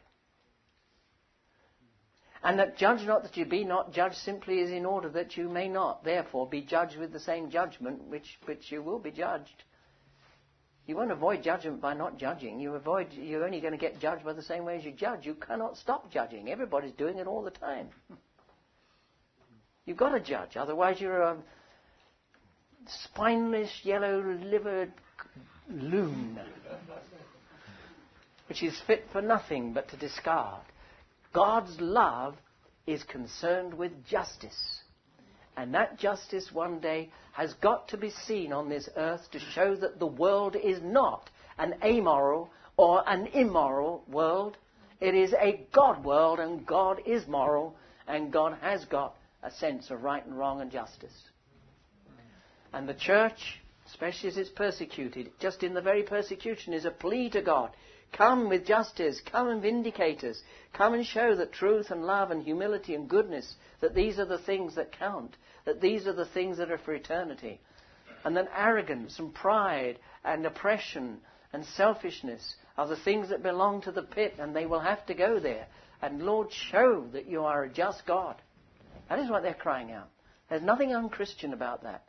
And that judge not that you be not judged simply is in order that you may not, therefore, be judged with the same judgment which, which you will be judged. You won't avoid judgment by not judging. You avoid, you're only going to get judged by the same way as you judge. You cannot stop judging. Everybody's doing it all the time. You've got to judge. Otherwise you're a spineless, yellow-livered loon, which is fit for nothing but to discard. God's love is concerned with justice. And that justice one day has got to be seen on this earth to show that the world is not an amoral or an immoral world. It is a God world, and God is moral, and God has got a sense of right and wrong and justice. And the church, especially as it's persecuted, just in the very persecution is a plea to God. Come with justice, come and vindicate us, come and show that truth and love and humility and goodness, that these are the things that count, that these are the things that are for eternity. And that arrogance and pride and oppression and selfishness are the things that belong to the pit, and they will have to go there. And Lord, show that you are a just God. That is what they're crying out. There's nothing unchristian about that.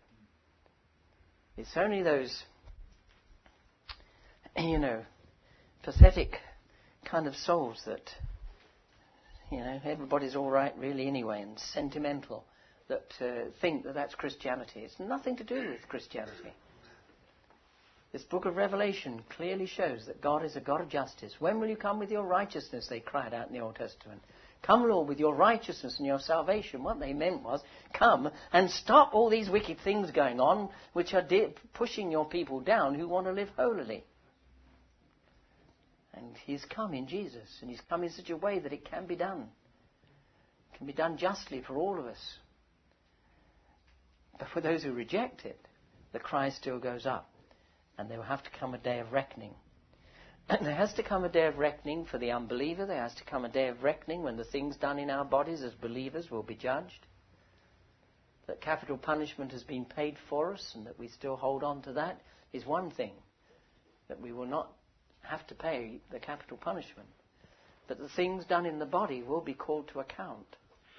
It's only those, you know, pathetic kind of souls that, you know, everybody's all right really anyway, and sentimental, that uh, think that that's Christianity. It's nothing to do with Christianity. This book of Revelation clearly shows that God is a God of justice. When will you come with your righteousness, they cried out in the Old Testament. Come, Lord, with your righteousness and your salvation. What they meant was, come and stop all these wicked things going on which are de- pushing your people down who want to live holily. And he's come in Jesus, and he's come in such a way that it can be done. It can be done justly for all of us. But for those who reject it, the cry still goes up, and there will have to come a day of reckoning. And there has to come a day of reckoning for the unbeliever. There has to come a day of reckoning when the things done in our bodies as believers will be judged. That capital punishment has been paid for us and that we still hold on to that is one thing. That we will not have to pay the capital punishment. But the things done in the body will be called to account.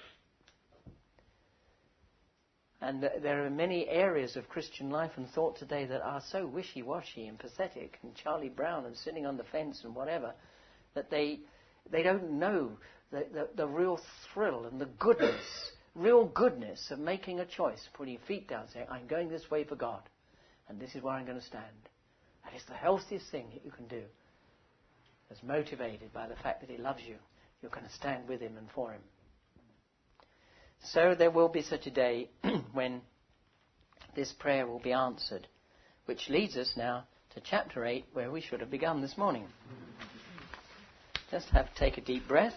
And there are many areas of Christian life and thought today that are so wishy-washy and pathetic, and Charlie Brown and sitting on the fence and whatever, that they they don't know the, the, the real thrill and the goodness, real goodness of making a choice, putting your feet down, saying, I'm going this way for God, and this is where I'm going to stand. That is the healthiest thing that you can do. As motivated by the fact that he loves you, you're going to stand with him and for him. So there will be such a day when this prayer will be answered, which leads us now to chapter eight, where we should have begun this morning. Just have to take a deep breath.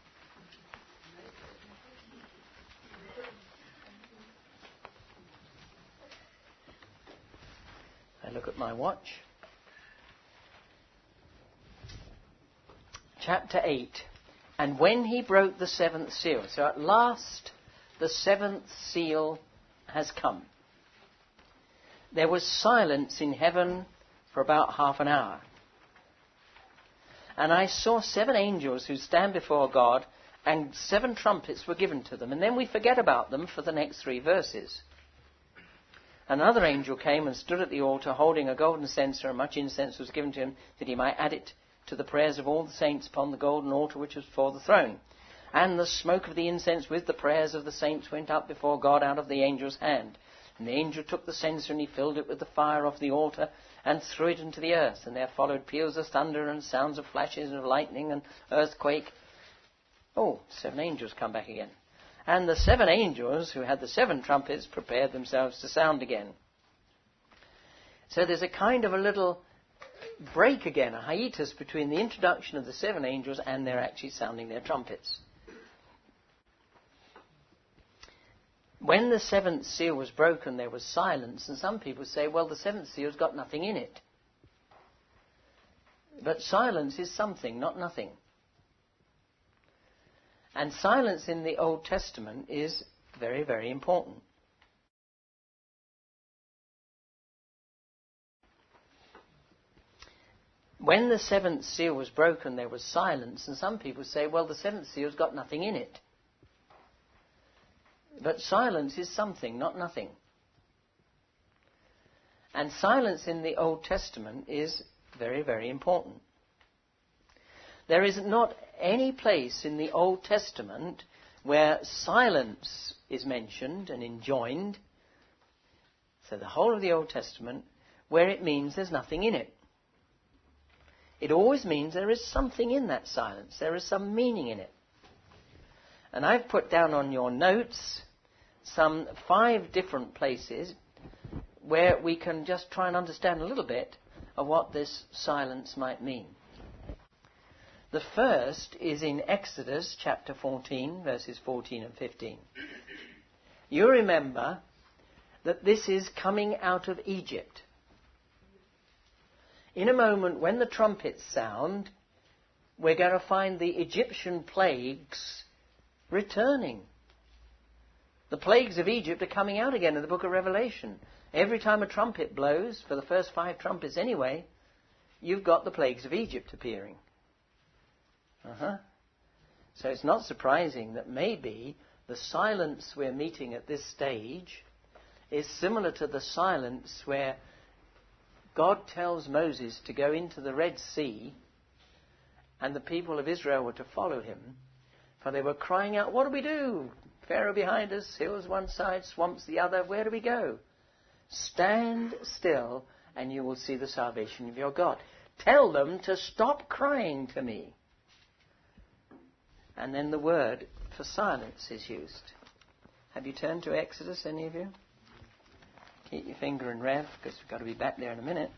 I look at my watch. Chapter eight. And when he broke the seventh seal, so at last the seventh seal has come. There was silence in heaven for about half an hour. And I saw seven angels who stand before God, and seven trumpets were given to them. And then we forget about them for the next three verses. Another angel came and stood at the altar holding a golden censer, and much incense was given to him that he might add it to the prayers of all the saints upon the golden altar which was before the throne. And the smoke of the incense with the prayers of the saints went up before God out of the angel's hand. And the angel took the censer and he filled it with the fire off the altar and threw it into the earth. And there followed peals of thunder and sounds of flashes and of lightning and earthquake. Oh, seven angels come back again. And the seven angels who had the seven trumpets prepared themselves to sound again. So there's a kind of a little break again, a hiatus between the introduction of the seven angels and their actually sounding their trumpets. When the seventh seal was broken, there was silence, and some people say, well, the seventh seal's got nothing in it. But silence is something, not nothing. And silence in the Old Testament is very, very important. When the seventh seal was broken, there was silence, and some people say, well, the seventh seal's got nothing in it. But silence is something, not nothing. And silence in the Old Testament is very, very important. There is not any place in the Old Testament where silence is mentioned and enjoined, so the whole of the Old Testament, where it means there's nothing in it. It always means there is something in that silence. There is some meaning in it. And I've put down on your notes some five different places where we can just try and understand a little bit of what this silence might mean. The first is in Exodus chapter fourteen, verses fourteen and fifteen. You remember that this is coming out of Egypt. In a moment, when the trumpets sound, we're going to find the Egyptian plagues returning. The plagues of Egypt are coming out again in the book of Revelation. Every time a trumpet blows, for the first five trumpets anyway, you've got the plagues of Egypt appearing. Uh-huh. So it's not surprising that maybe the silence we're meeting at this stage is similar to the silence where God tells Moses to go into the Red Sea and the people of Israel were to follow him, for they were crying out, what do we do? Pharaoh behind us, hills one side, swamps the other, where do we go? Stand still and you will see the salvation of your God. Tell them to stop crying to me. and then the word for silence is used. Have you turned to Exodus, any of you? Keep your finger in Rev, because we've got to be back there in a minute.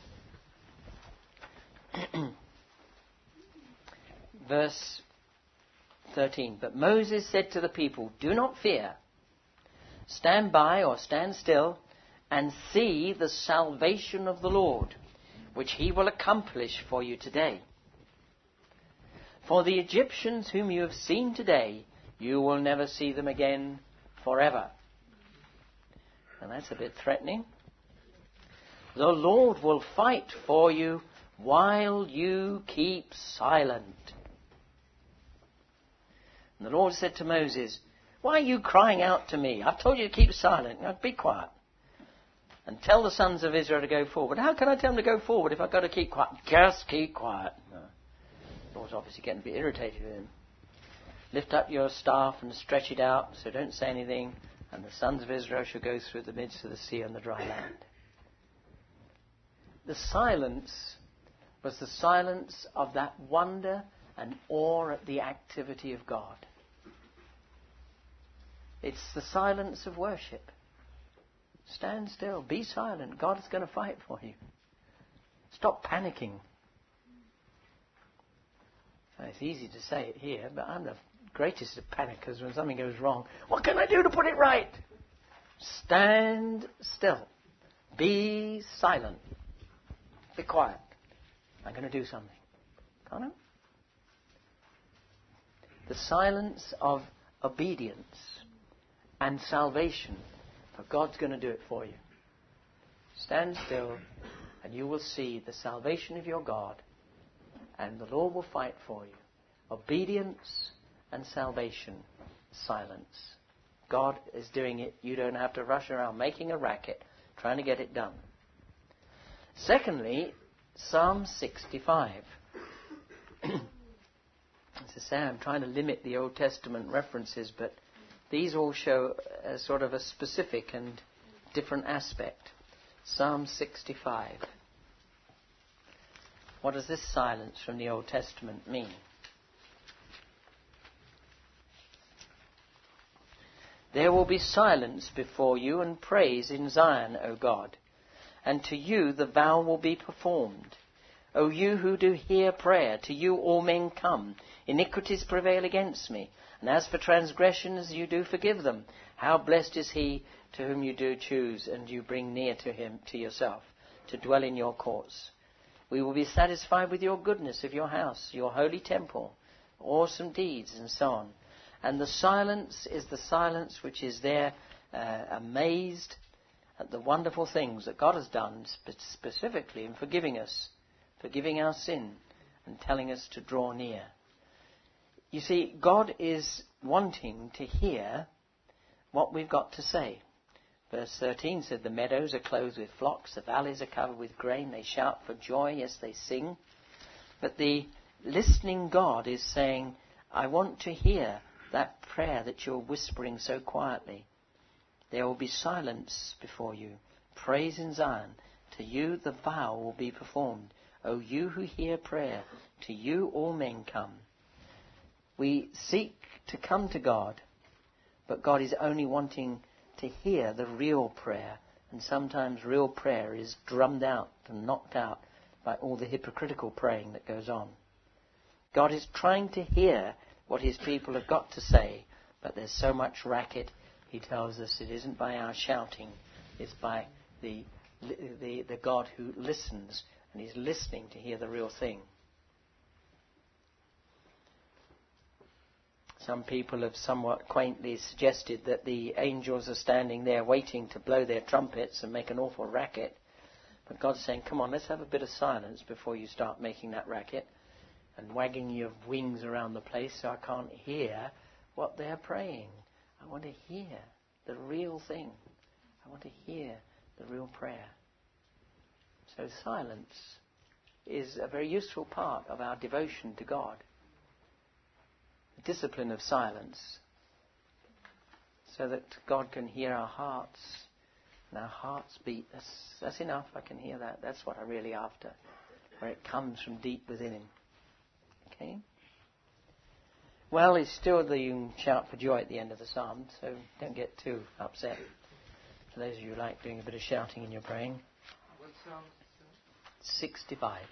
Verse thirteen. But Moses said to the people, "Do not fear. Stand by or stand still and see the salvation of the Lord, which he will accomplish for you today. For the Egyptians whom you have seen today, you will never see them again forever." And that's a bit threatening. The Lord will fight for you while you keep silent. And the Lord said to Moses, "Why are you crying out to me? I've told you to keep silent. Now be quiet. And tell the sons of Israel to go forward." How can I tell them to go forward if I've got to keep quiet? Just keep quiet. No. The Lord's obviously getting a bit irritated with him. "Lift up your staff and stretch it out, so don't say anything, and the sons of Israel shall go through the midst of the sea on the dry land." The silence was the silence of that wonder and awe at the activity of God. It's the silence of worship. Stand still. Be silent. God is going to fight for you. Stop panicking. Now, it's easy to say it here, but I'm the greatest of panickers when something goes wrong. What can I do to put it right? Stand still. Be silent. Be quiet. I'm going to do something. Can't I? The silence of obedience and salvation. For God's going to do it for you. Stand still and you will see the salvation of your God, and the Lord will fight for you. Obedience and salvation. Silence. God is doing it. You don't have to rush around making a racket trying to get it done. Secondly, Psalm sixty-five. As I say, I'm trying to limit the Old Testament references, but these all show a sort of a specific and different aspect. Psalm sixty-five. What does this silence from the Old Testament mean? "There will be silence before you and praise in Zion, O God. And to you the vow will be performed. O you who do hear prayer, to you all men come. Iniquities prevail against me. And as for transgressions, you do forgive them. How blessed is he to whom you do choose, and you bring near to him, to yourself, to dwell in your courts. We will be satisfied with your goodness of your house, your holy temple, awesome deeds, and so on." And the silence is the silence which is there, uh, amazed at the wonderful things that God has done, spe- specifically in forgiving us, forgiving our sin, and telling us to draw near. You see, God is wanting to hear what we've got to say. Verse thirteen said, "The meadows are clothed with flocks, the valleys are covered with grain, they shout for joy, yes, they sing." But the listening God is saying, "I want to hear that prayer that you're whispering so quietly. There will be silence before you. Praise in Zion. To you the vow will be performed. O you who hear prayer, to you all men come." We seek to come to God, but God is only wanting to hear the real prayer. And sometimes real prayer is drummed out and knocked out by all the hypocritical praying that goes on. God is trying to hear what his people have got to say, but there's so much racket. He tells us it isn't by our shouting, it's by the, the, the God who listens, and he's listening to hear the real thing. Some people have somewhat quaintly suggested that the angels are standing there waiting to blow their trumpets and make an awful racket. But God's saying, come on, let's have a bit of silence before you start making that racket and wagging your wings around the place so I can't hear what they're praying. I want to hear the real thing. I want to hear the real prayer. So silence is a very useful part of our devotion to God. The discipline of silence, so that God can hear our hearts and our hearts beat. That's, that's enough. I can hear that. That's what I'm really after, where it comes from deep within him. Okay? Well, it's still the you can shout for joy at the end of the psalm, so don't get too upset. For those of you who like doing a bit of shouting in your praying. What psalm? sixty-five.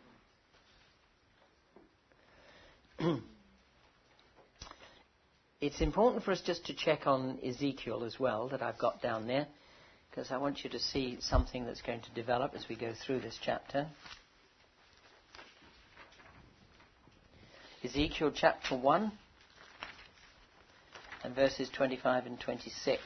It's important for us just to check on Ezekiel as well, that I've got down there, because I want you to see something that's going to develop as we go through this chapter. Ezekiel chapter one and verses twenty-five and twenty-six.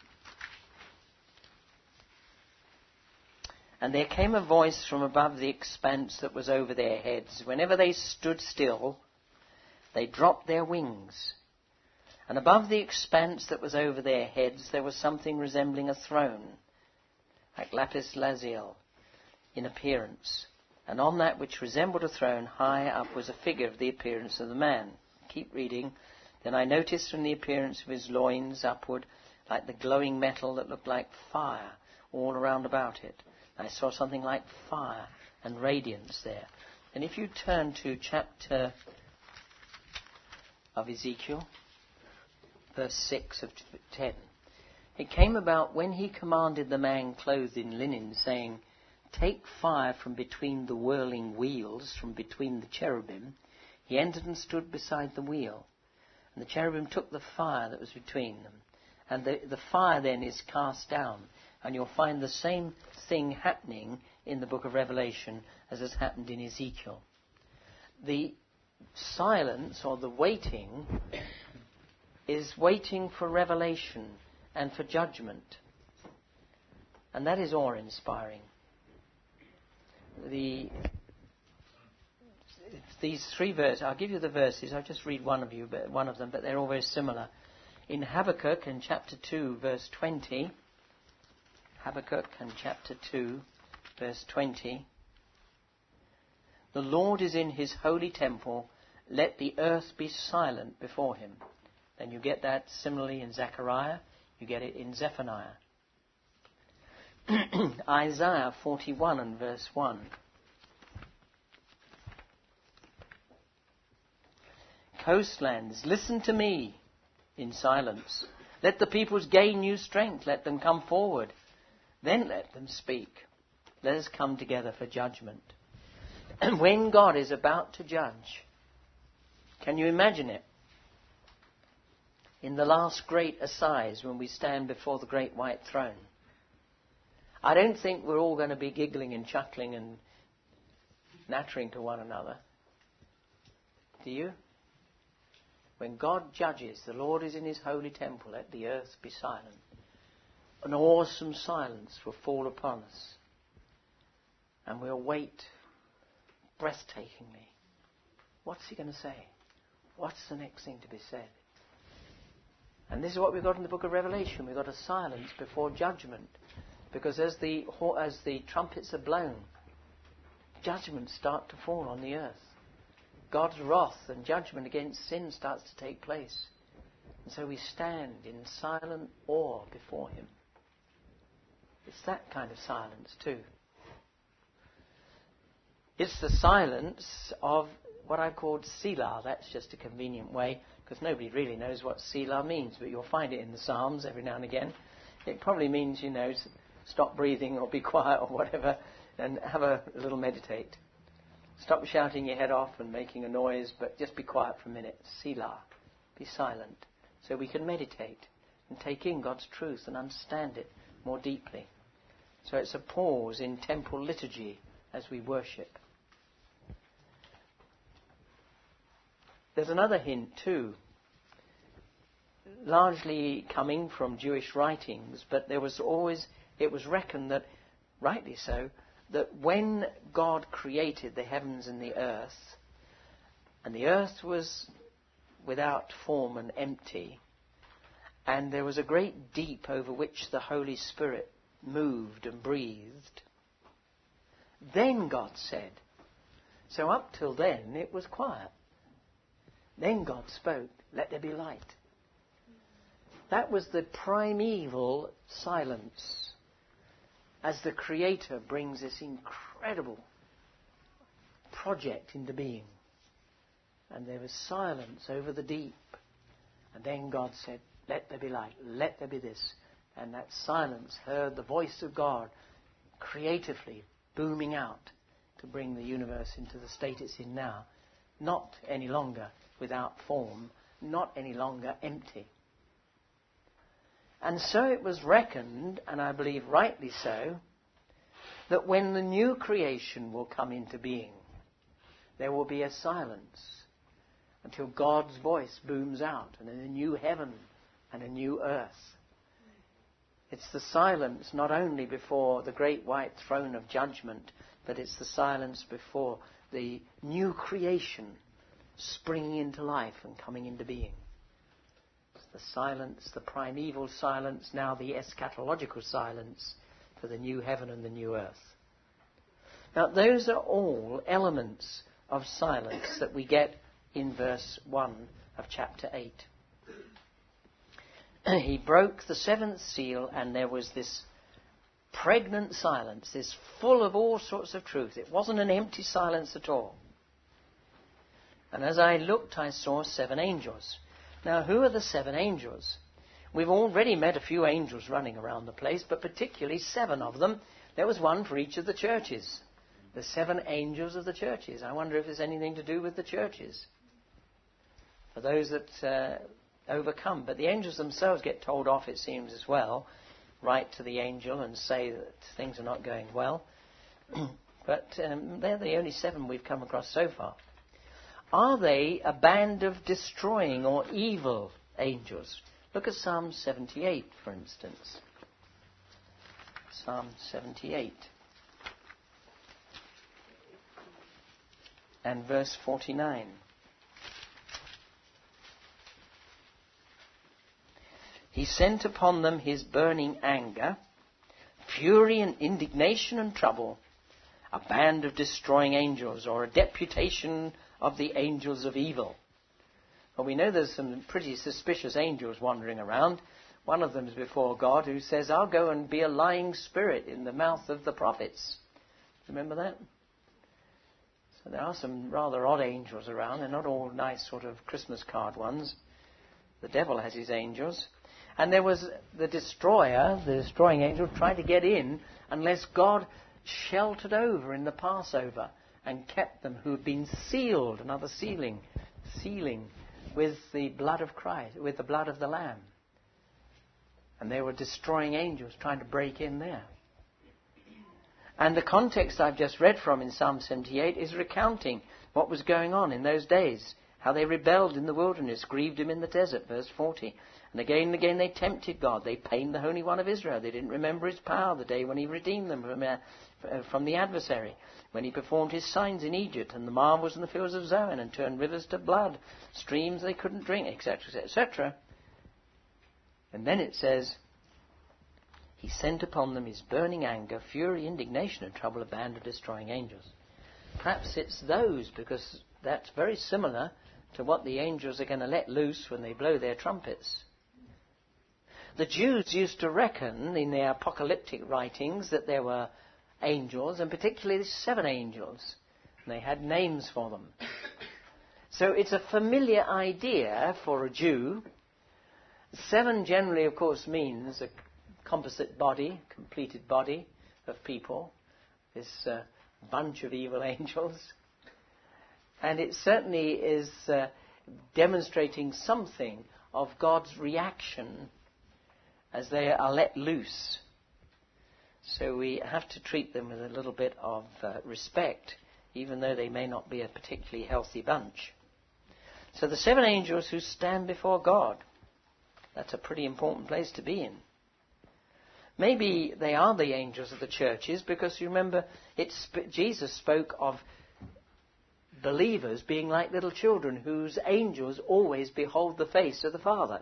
And there came a voice from above the expanse that was over their heads. Whenever they stood still, they dropped their wings. And above the expanse that was over their heads, there was something resembling a throne, like lapis lazuli in appearance. And on that which resembled a throne, high up was a figure of the appearance of the man. Keep reading. Then I noticed from the appearance of his loins upward, like the glowing metal that looked like fire all around about it. I saw something like fire and radiance there. And if you turn to chapter of Ezekiel, verse six of ten. It came about when he commanded the man clothed in linen, saying, take fire from between the whirling wheels, from between the cherubim. He entered and stood beside the wheel. And the cherubim took the fire that was between them. And the, the fire then is cast down. And you'll find the same thing happening in the book of Revelation as has happened in Ezekiel. The silence or the waiting is waiting for revelation and for judgment. And that is awe-inspiring. The, these three verses, I'll give you the verses, I'll just read one of you, but one of them, but they're all very similar. In Habakkuk, in chapter two, verse twenty, Habakkuk, in chapter two, verse twenty, the Lord is in his holy temple, let the earth be silent before him. Then you get that similarly in Zechariah, you get it in Zephaniah. Isaiah forty-one and verse one. Coastlands, listen to me in silence. Let the peoples gain new strength. Let them come forward. Then let them speak. Let us come together for judgment. And when God is about to judge, can you imagine it? In the last great assize, when we stand before the great white throne, I don't think we're all going to be giggling and chuckling and nattering to one another. Do you? When God judges, the Lord is in his holy temple, let the earth be silent. An awesome silence will fall upon us. And we'll wait breathtakingly. What's he going to say? What's the next thing to be said? And this is what we've got in the book of Revelation. We've got a silence before judgment. Because as the as the trumpets are blown, judgments start to fall on the earth. God's wrath and judgment against sin starts to take place. And so we stand in silent awe before him. It's that kind of silence too. It's the silence of what I've called Selah. That's just a convenient way, because nobody really knows what Selah means, but you'll find it in the Psalms every now and again. It probably means, you know, stop breathing or be quiet or whatever and have a, a little meditate. Stop shouting your head off and making a noise, but just be quiet for a minute. Selah. Be silent. So we can meditate and take in God's truth and understand it more deeply. So it's a pause in temple liturgy as we worship. There's another hint too, largely coming from Jewish writings, but there was always, it was reckoned that, rightly so, that when God created the heavens and the earth, and the earth was without form and empty, and there was a great deep over which the Holy Spirit moved and breathed, then God said. So up till then it was quiet. Then God spoke, let there be light. That was the primeval silence as the Creator brings this incredible project into being. and there was silence over the deep. And then God said, let there be light, let there be this. And that silence heard the voice of God creatively booming out to bring the universe into the state it's in now. Not any longer without form, not any longer empty. And so it was reckoned, and I believe rightly so, that when the new creation will come into being, there will be a silence until God's voice booms out, and a new heaven and a new earth. It's the silence not only before the great white throne of judgment, but it's the silence before the new creation springing into life and coming into being. It's the silence, the primeval silence, now the eschatological silence for the new heaven and the new earth. Now, those are all elements of silence that we get in verse one of chapter eight. He broke the seventh seal, and there was this pregnant silence, this full of all sorts of truth. It wasn't an empty silence at all. And as I looked, I saw seven angels. Now, who are the seven angels? We've already met a few angels running around the place, but particularly seven of them. There was one for each of the churches. The seven angels of the churches. I wonder if there's anything to do with the churches. For those that uh, overcome. But the angels themselves get told off, it seems, as well. Write to the angel and say that things are not going well. But um, they're the only seven we've come across so far. Are they a band of destroying or evil angels? Look at Psalm seventy-eight, for instance. Psalm seventy-eight. And verse forty-nine. He sent upon them his burning anger, fury and indignation and trouble, a band of destroying angels, or a deputation of the angels of evil. Well, we know there's some pretty suspicious angels wandering around. One of them is before God, who says, I'll go and be a lying spirit in the mouth of the prophets. Remember that? So there are some rather odd angels around. They're not all nice sort of Christmas card ones. The devil has his angels. And there was the destroyer, the destroying angel, trying to get in unless God sheltered over in the Passover and kept them, who had been sealed, another sealing, sealing with the blood of Christ, with the blood of the Lamb. And they were destroying angels trying to break in there. And the context I've just read from in Psalm seventy-eight is recounting what was going on in those days, how they rebelled in the wilderness, grieved him in the desert, verse forty. And again and again they tempted God. They pained the Holy One of Israel. They didn't remember his power, the day when he redeemed them from, uh, from the adversary, when he performed his signs in Egypt and the marvels in the fields of Zoan and turned rivers to blood, streams they couldn't drink, et cetera, et cetera. And then it says, he sent upon them his burning anger, fury, indignation, and trouble, a band of destroying angels. Perhaps it's those, because that's very similar to what the angels are going to let loose when they blow their trumpets. The Jews used to reckon in their apocalyptic writings that there were angels, and particularly seven angels. And they had names for them. So it's a familiar idea for a Jew. Seven generally, of course, means a composite body, completed body of people. This uh, bunch of evil angels. And it certainly is uh, demonstrating something of God's reaction as they are let loose. So we have to treat them with a little bit of uh, respect, even though they may not be a particularly healthy bunch. So the seven angels who stand before God, that's a pretty important place to be in. Maybe they are the angels of the churches, because you remember it's, Jesus spoke of believers being like little children whose angels always behold the face of the Father.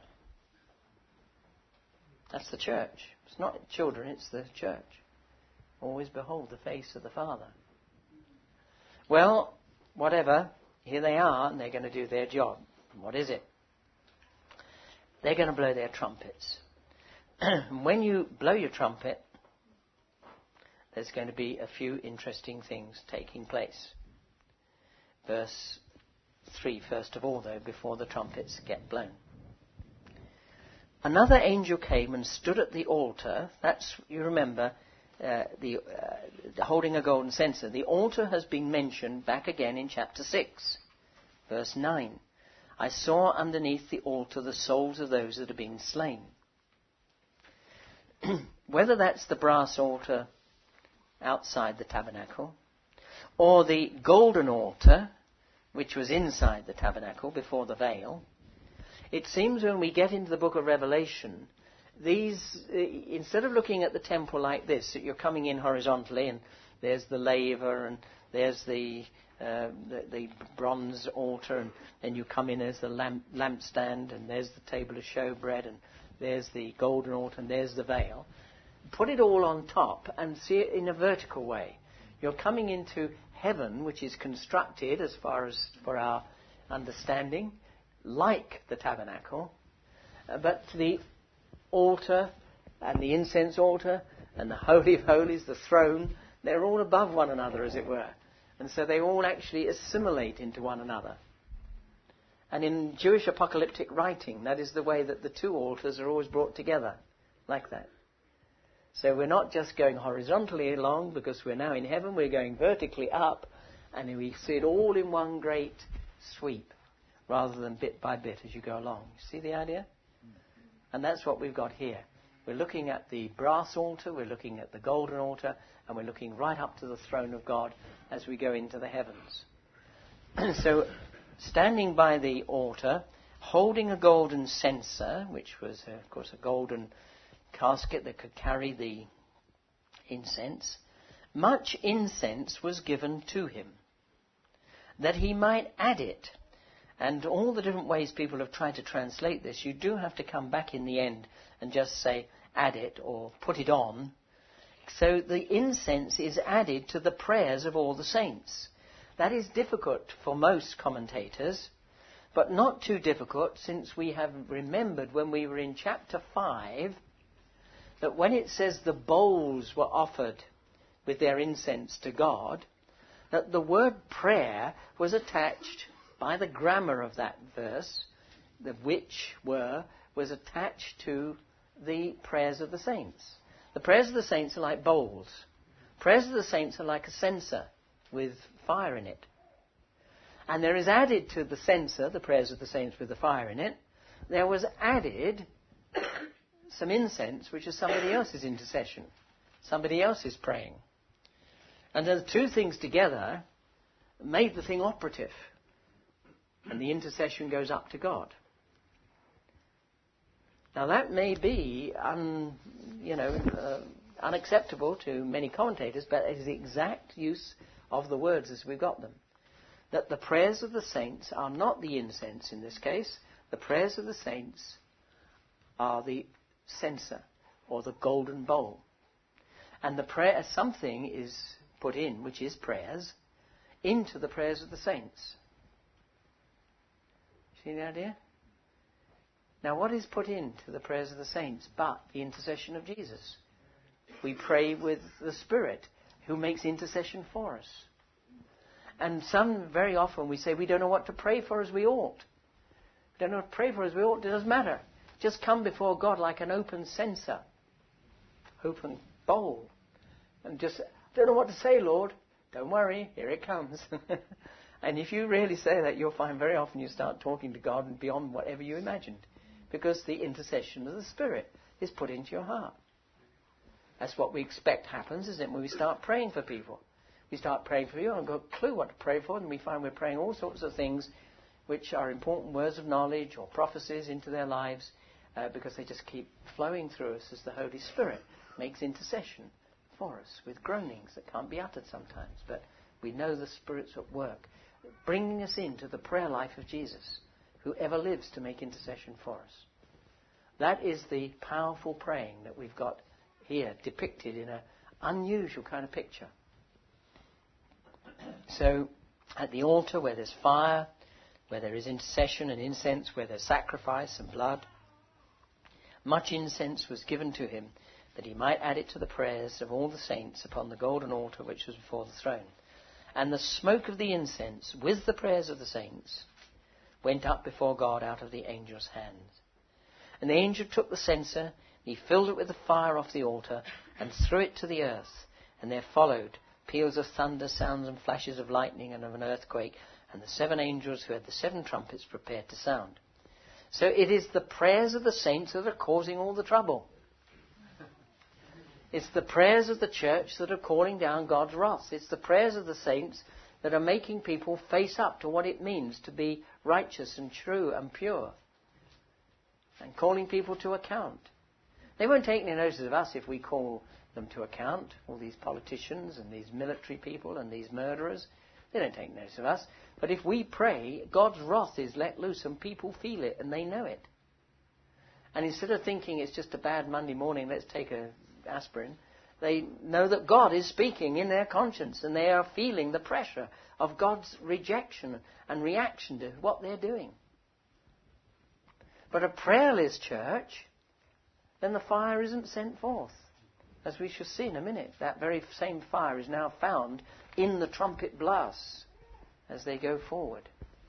That's the church. It's not children, it's the church. Always behold the face of the Father. Well, whatever, here they are, and they're going to do their job. What is it? They're going to blow their trumpets. And when you blow your trumpet, there's going to be a few interesting things taking place. Verse three first of all, though, before the trumpets get blown. Another angel came and stood at the altar. That's, you remember, uh, the, uh, the holding a golden censer. The altar has been mentioned back again in chapter six, verse nine. I saw underneath the altar the souls of those that have been slain. Whether that's the brass altar outside the tabernacle, or the golden altar, which was inside the tabernacle before the veil, it seems when we get into the book of Revelation, these, uh, instead of looking at the temple like this, that you're coming in horizontally and there's the laver and there's the, uh, the, the bronze altar, and then you come in, there's the lamp, lampstand, and there's the table of showbread, and there's the golden altar, and there's the veil. Put it all on top and see it in a vertical way. You're coming into heaven, which is constructed, as far as for our understanding, like the tabernacle, uh, but the altar and the incense altar and the Holy of Holies, the throne, they're all above one another, as it were. And so they all actually assimilate into one another. And in Jewish apocalyptic writing, that is the way that the two altars are always brought together, like that. So we're not just going horizontally along because we're now in heaven, we're going vertically up, and we see it all in one great sweep, rather than bit by bit as you go along. See the idea? And that's what we've got here. We're looking at the brass altar, we're looking at the golden altar, and we're looking right up to the throne of God as we go into the heavens. So, standing by the altar, holding a golden censer, which was, uh, of course, a golden casket that could carry the incense, much incense was given to him, that he might add it. And all the different ways people have tried to translate this, you do have to come back in the end and just say, add it or put it on. So the incense is added to the prayers of all the saints. That is difficult for most commentators, but not too difficult, since we have remembered when we were in chapter five that when it says the bowls were offered with their incense to God, that the word prayer was attached by the grammar of that verse, the which were, was attached to the prayers of the saints. The prayers of the saints are like bowls. Prayers of the saints are like a censer with fire in it. And there is added to the censer, the prayers of the saints with the fire in it, there was added some incense, which is somebody else's intercession. Somebody else is praying. And the two things together made the thing operative. And the intercession goes up to God. Now that may be un, you know, uh, unacceptable to many commentators, but it is the exact use of the words as we've got them. That the prayers of the saints are not the incense in this case. The prayers of the saints are the censer or the golden bowl. And the prayer, something is put in, which is prayers, into the prayers of the saints. See the idea? Now what is put into the prayers of the saints but the intercession of Jesus? We pray with the Spirit who makes intercession for us. And some, very often we say we don't know what to pray for as we ought. We don't know what to pray for as we ought. It doesn't matter. Just come before God like an open censer, open bowl. And just, don't know what to say, Lord. Don't worry, here it comes. And if you really say that, you'll find very often you start talking to God beyond whatever you imagined. Because the intercession of the Spirit is put into your heart. That's what we expect happens, isn't it, when we start praying for people. We start praying for you and got a clue what to pray for, and we find we're praying all sorts of things which are important words of knowledge or prophecies into their lives uh, because they just keep flowing through us as the Holy Spirit makes intercession for us with groanings that can't be uttered sometimes. But we know the Spirit's at work, bringing us into the prayer life of Jesus, who ever lives to make intercession for us. That is the powerful praying that we've got here depicted in an unusual kind of picture. So, at the altar where there's fire, where there is intercession and incense, where there's sacrifice and blood, much incense was given to him, that he might add it to the prayers of all the saints upon the golden altar which was before the throne. And the smoke of the incense with the prayers of the saints went up before God out of the angel's hands. And the angel took the censer, he filled it with the fire off the altar, and threw it to the earth. And there followed peals of thunder, sounds and flashes of lightning and of an earthquake. And the seven angels who had the seven trumpets prepared to sound. So it is the prayers of the saints that are causing all the trouble. It's the prayers of the church that are calling down God's wrath. It's the prayers of the saints that are making people face up to what it means to be righteous and true and pure. And calling people to account. They won't take any notice of us if we call them to account, all these politicians and these military people and these murderers. They don't take notice of us. But if we pray, God's wrath is let loose and people feel it and they know it. And instead of thinking it's just a bad Monday morning, let's take a aspirin, they know that God is speaking in their conscience and they are feeling the pressure of God's rejection and reaction to what they're doing. But a prayerless church, then the fire isn't sent forth. As we shall see in a minute, that very same fire is now found in the trumpet blasts as they go forward.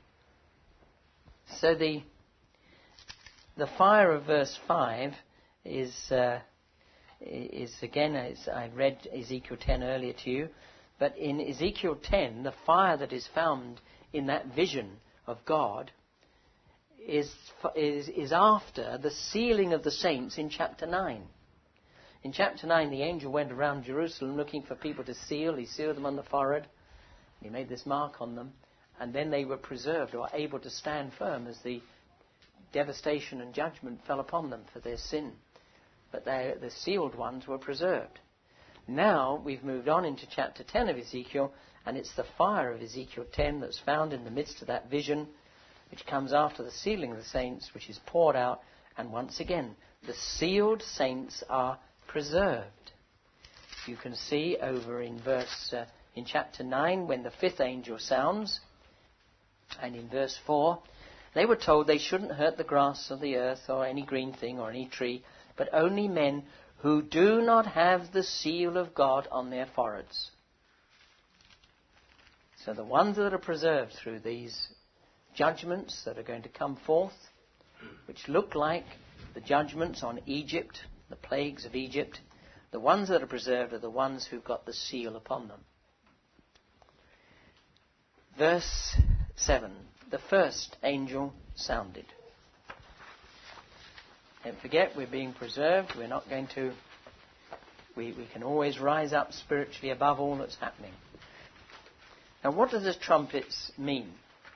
So the the fire of verse five is uh, is again, as I read Ezekiel ten earlier to you, but in Ezekiel ten, the fire that is found in that vision of God is is is after the sealing of the saints in chapter nine. In chapter nine, the angel went around Jerusalem looking for people to seal. He sealed them on the forehead. He made this mark on them. And then they were preserved or able to stand firm as the devastation and judgment fell upon them for their sin. But they, the sealed ones were preserved. Now we've moved on into chapter ten of Ezekiel, and it's the fire of Ezekiel ten that's found in the midst of that vision, which comes after the sealing of the saints, which is poured out. And once again, the sealed saints are preserved. You can see over in verse uh, in chapter nine when the fifth angel sounds, and in verse four, they were told they shouldn't hurt the grass of the earth or any green thing or any tree, but only men who do not have the seal of God on their foreheads. So the ones that are preserved through these judgments that are going to come forth, which look like the judgments on Egypt, the plagues of Egypt, the ones that are preserved are the ones who've got the seal upon them. Verse seven. The first angel sounded. Don't forget, we're being preserved. We're not going to... We, we can always rise up spiritually above all that's happening. Now, what do the trumpets mean?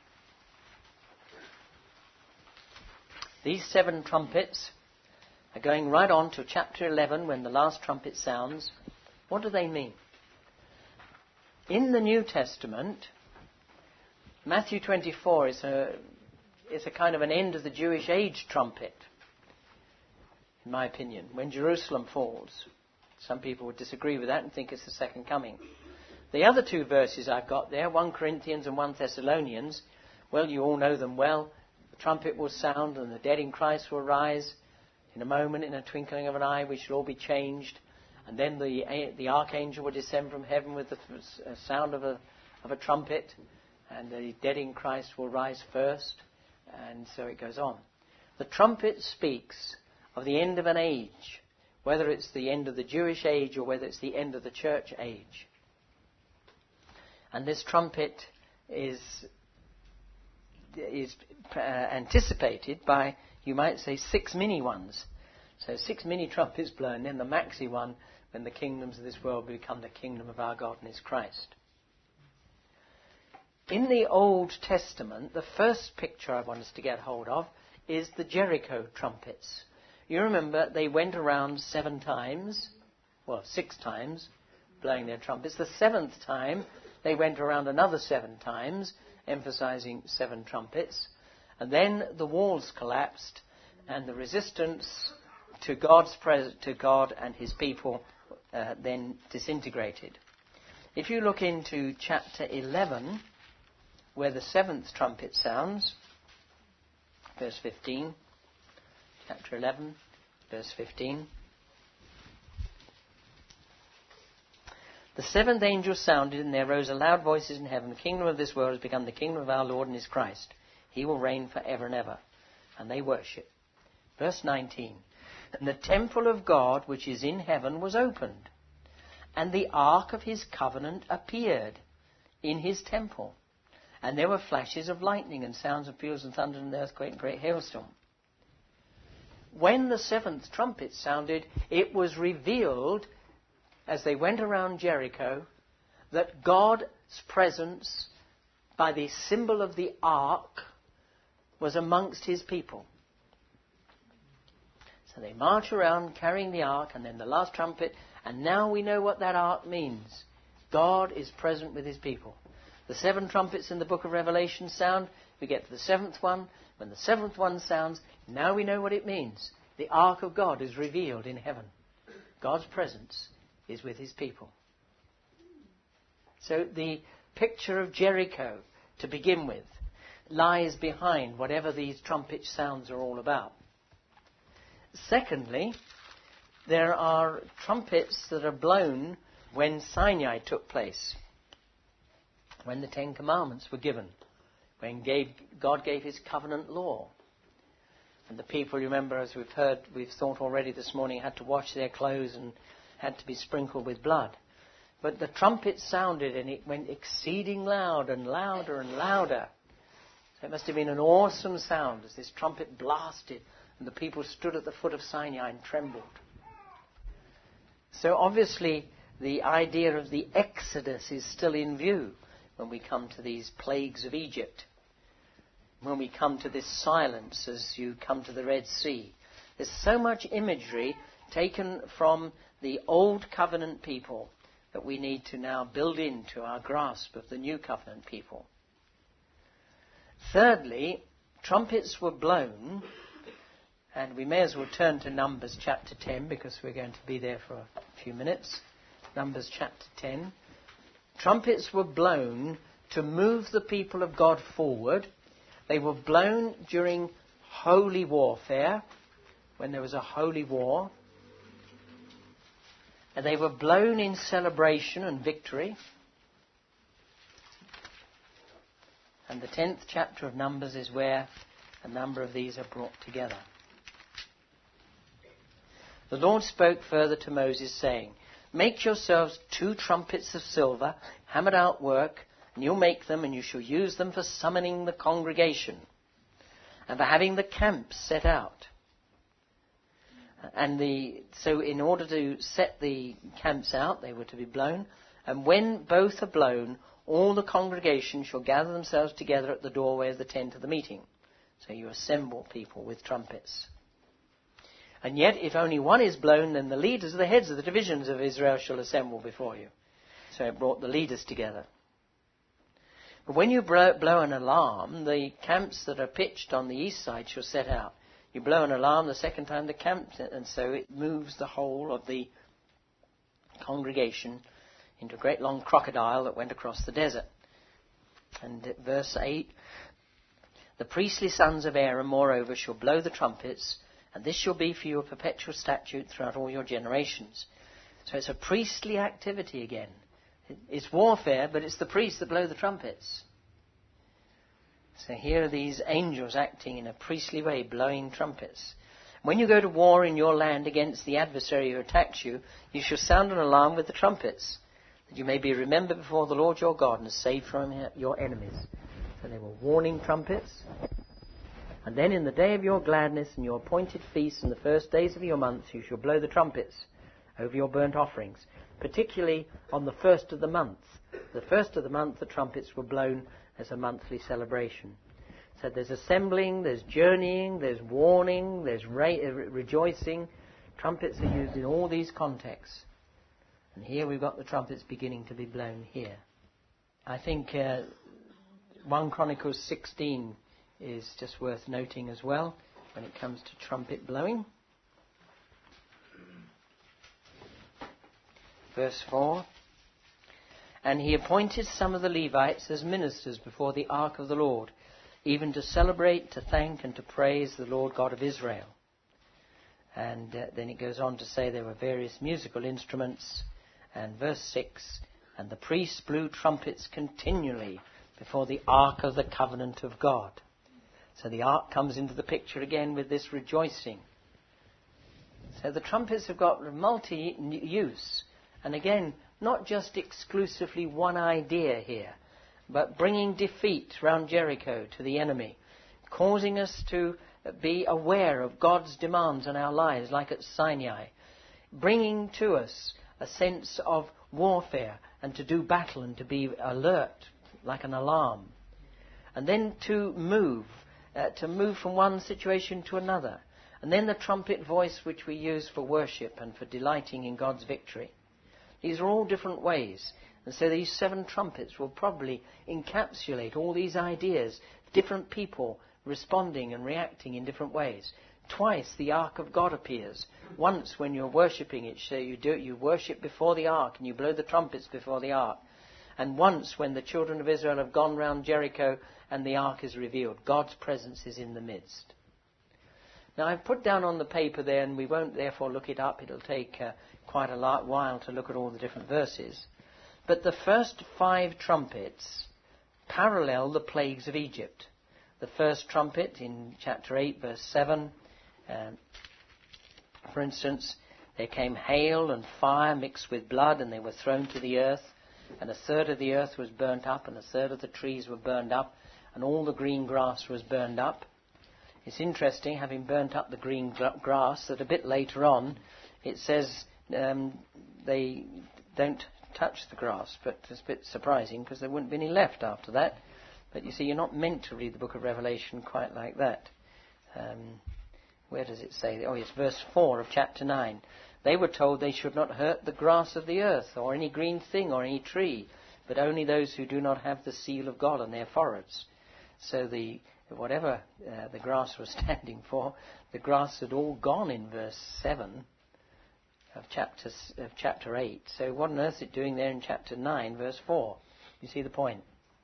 These seven trumpets are going right on to chapter eleven when the last trumpet sounds. What do they mean? In the New Testament, Matthew twenty-four is a, is a kind of an end of the Jewish age trumpet, in my opinion, when Jerusalem falls. Some people would disagree with that and think it's the second coming. The other two verses I've got there, First Corinthians and First Thessalonians, well, you all know them well. The trumpet will sound and the dead in Christ will rise. In a moment, in a twinkling of an eye, we shall all be changed. And then the the archangel will descend from heaven with the f- sound of a of a trumpet. And the dead in Christ will rise first. And so it goes on. The trumpet speaks of the end of an age, whether it's the end of the Jewish age or whether it's the end of the church age. And this trumpet is is uh, anticipated by, you might say, six mini ones. So six mini trumpets blown, then the maxi one when the kingdoms of this world become the kingdom of our God and His Christ. In the Old Testament, the first picture I want us to get hold of is the Jericho trumpets. You remember they went around seven times, well, six times, blowing their trumpets. The seventh time, they went around another seven times, emphasizing seven trumpets. And then the walls collapsed, and the resistance to God's pres- to God and His people uh, then disintegrated. If you look into chapter eleven, where the seventh trumpet sounds, verse fifteen, chapter eleven, verse fifteen. The seventh angel sounded, and there rose a loud voices in heaven. The kingdom of this world has become the kingdom of our Lord and His Christ. He will reign forever and ever. And they worship. Verse nineteen. And the temple of God which is in heaven was opened, and the ark of his covenant appeared in his temple. And there were flashes of lightning and sounds of peals and thunder and earthquake and great hailstorm. When the seventh trumpet sounded, it was revealed as they went around Jericho that God's presence by the symbol of the ark was amongst his people. So they march around carrying the ark, and then the last trumpet, and now we know what that ark means. God is present with his people. The seven trumpets in the book of Revelation sound. We get to the seventh one. When the seventh one sounds, now we know what it means. The ark of God is revealed in heaven. God's presence is with his people. So the picture of Jericho, to begin with, lies behind whatever these trumpet sounds are all about. Secondly, there are trumpets that are blown when Sinai took place, when the Ten Commandments were given, when gave, God gave his covenant law. And the people, remember, as we've heard, we've thought already this morning, had to wash their clothes and had to be sprinkled with blood. But the trumpet sounded and it went exceeding loud and louder and louder. So it must have been an awesome sound as this trumpet blasted and the people stood at the foot of Sinai and trembled. So obviously the idea of the Exodus is still in view when we come to these plagues of Egypt. When we come to this silence as you come to the Red Sea. There's so much imagery taken from the old covenant people that we need to now build into our grasp of the new covenant people. Thirdly, trumpets were blown, and we may as well turn to Numbers chapter ten because we're going to be there for a few minutes. Numbers chapter ten. Trumpets were blown to move the people of God forward. They were blown during holy warfare, when there was a holy war. And they were blown in celebration and victory. And the tenth chapter of Numbers is where a number of these are brought together. The Lord spoke further to Moses, saying, Make yourselves two trumpets of silver, hammered out work, and you'll make them, and you shall use them for summoning the congregation, and for having the camps set out. And the so in order to set the camps out, they were to be blown. And when both are blown, all the congregation shall gather themselves together at the doorway of the tent of the meeting. So you assemble people with trumpets. And yet, if only one is blown, then the leaders, the heads of the divisions of Israel shall assemble before you. So it brought the leaders together. But when you blow, blow an alarm, the camps that are pitched on the east side shall set out. You blow an alarm the second time the camp, and so it moves the whole of the congregation into a great long crocodile that went across the desert. And at verse eight, the priestly sons of Aaron, moreover, shall blow the trumpets, and this shall be for you a perpetual statute throughout all your generations. So it's a priestly activity again. It's warfare, but it's the priests that blow the trumpets. So here are these angels acting in a priestly way, blowing trumpets. When you go to war in your land against the adversary who attacks you, you shall sound an alarm with the trumpets, that you may be remembered before the Lord your God and saved from your enemies. So they were warning trumpets. And then in the day of your gladness and your appointed feasts and the first days of your months, you shall blow the trumpets over your burnt offerings, particularly on the first of the month. The first of the month, the trumpets were blown as a monthly celebration. So there's assembling, there's journeying, there's warning, there's re- rejoicing. Trumpets are used in all these contexts. And here we've got the trumpets beginning to be blown here. I think uh, First Chronicles sixteen is just worth noting as well when it comes to trumpet blowing. Verse four. And he appointed some of the Levites as ministers before the ark of the Lord, even to celebrate, to thank, and to praise the Lord God of Israel. And uh, then it goes on to say there were various musical instruments. And verse six, and the priests blew trumpets continually before the ark of the covenant of God. So the ark comes into the picture again with this rejoicing. So the trumpets have got multi-use. And again, not just exclusively one idea here, but bringing defeat round Jericho to the enemy, causing us to be aware of God's demands on our lives, like at Sinai, bringing to us a sense of warfare and to do battle and to be alert, like an alarm. And then to move, uh, to move from one situation to another. And then the trumpet voice which we use for worship and for delighting in God's victory. These are all different ways. And so these seven trumpets will probably encapsulate all these ideas, different people responding and reacting in different ways. Twice the ark of God appears. Once when you're worshipping it, so you do you worship before the ark and you blow the trumpets before the ark. And once when the children of Israel have gone round Jericho and the ark is revealed, God's presence is in the midst. Now I've put down on the paper there, and we won't therefore look it up. It'll take uh, quite a lot, while to look at all the different verses. But the first five trumpets parallel the plagues of Egypt. The first trumpet in chapter eight, verse seven, um, for instance, there came hail and fire mixed with blood, and they were thrown to the earth, and a third of the earth was burnt up, and a third of the trees were burned up, and all the green grass was burned up. It's interesting, having burnt up the green grass, that a bit later on it says um, they don't touch the grass, but it's a bit surprising because there wouldn't be any left after that. But you see, you're not meant to read the book of Revelation quite like that. Um, where does it say? Oh, it's verse four of chapter nine. They were told they should not hurt the grass of the earth, or any green thing, or any tree, but only those who do not have the seal of God on their foreheads. So the whatever uh, the grass was standing for, the grass had all gone in verse seven of chapter, of chapter eight. So what on earth is it doing there in chapter nine, verse four? You see the point?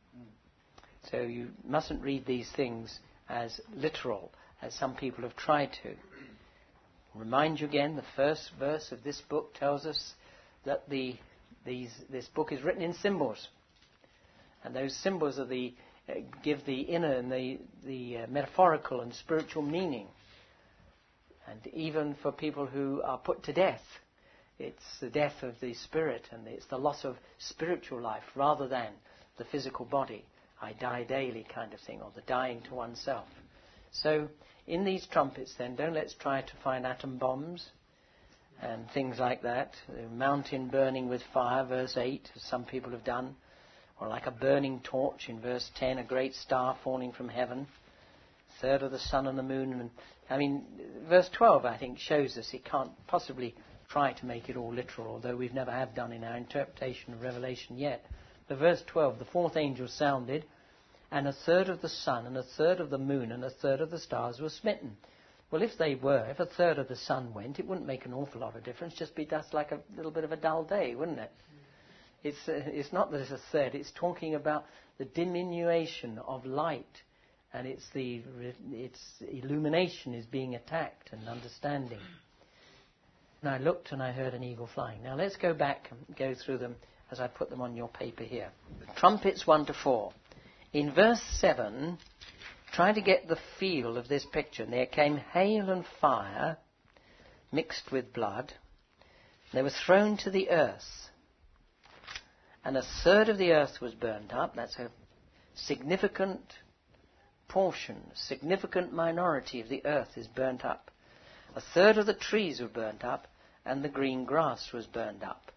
So you mustn't read these things as literal, as some people have tried to. Remind you again, the first verse of this book tells us that the these this book is written in symbols, and those symbols are the uh, give the inner and the the uh, metaphorical and spiritual meaning. And even for people who are put to death, it's the death of the spirit, and it's the loss of spiritual life rather than the physical body. I die daily kind of thing, or the dying to oneself. So in these trumpets then, don't let's try to find atom bombs and things like that. The mountain burning with fire, verse eight, as some people have done. Or like a burning torch in verse ten, a great star falling from heaven. Third of the sun and the moon. And I mean, verse twelve, I think, shows us it can't possibly try to make it all literal, although we've never have done in our interpretation of Revelation yet. But verse twelve, the fourth angel sounded, and a third of the sun and a third of the moon and a third of the stars were smitten. Well, if they were, if a third of the sun went, it wouldn't make an awful lot of difference. Just be just like a little bit of a dull day, wouldn't it? Mm. It's uh, it's not that it's a third. It's talking about the diminution of light, and it's the its illumination is being attacked and understanding. And I looked and I heard an eagle flying. Now let's go back and go through them as I put them on your paper here. Trumpets one to four. In verse seven, try to get the feel of this picture. And there came hail and fire mixed with blood. They were thrown to the earth. And a third of the earth was burned up. That's a significant portion, significant minority of the earth is burnt up. A third of the trees were burnt up, and the green grass was burned up.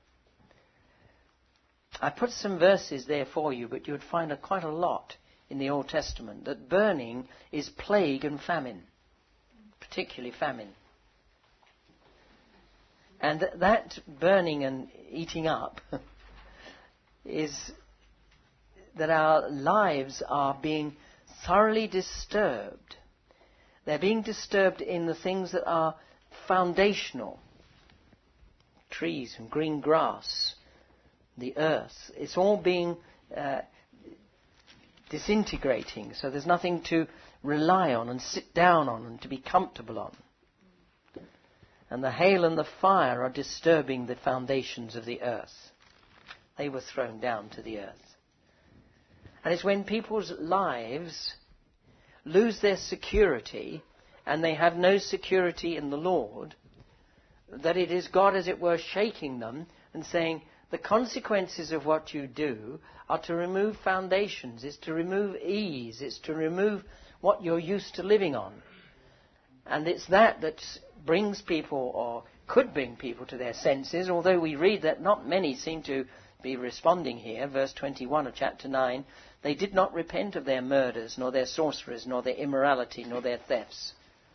I put some verses there for you, but you would find a, quite a lot in the Old Testament that burning is plague and famine, particularly famine. And th- that burning and eating up is that our lives are being thoroughly disturbed. They're being disturbed in the things that are foundational. Trees and green grass, the earth. It's all being uh, disintegrating, so there's nothing to rely on and sit down on and to be comfortable on. And the hail and the fire are disturbing the foundations of the earth. They were thrown down to the earth. And it's when people's lives lose their security and they have no security in the Lord, that it is God, as it were, shaking them and saying, the consequences of what you do are to remove foundations, it's to remove ease, it's to remove what you're used to living on. And it's that that brings people, or could bring people, to their senses, although we read that not many seem to be responding here. Verse twenty-one of chapter nine, they did not repent of their murders, nor their sorceries, nor their immorality, nor their thefts.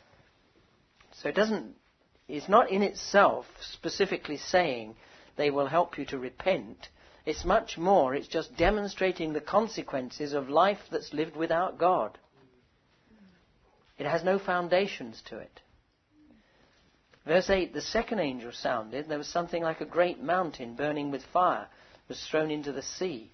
So it doesn't, it's not in itself specifically saying they will help you to repent. It's much more, it's just demonstrating the consequences of life that's lived without God. It has no foundations to it. Verse eight, the second angel sounded. There was something like a great mountain burning with fire was thrown into the sea.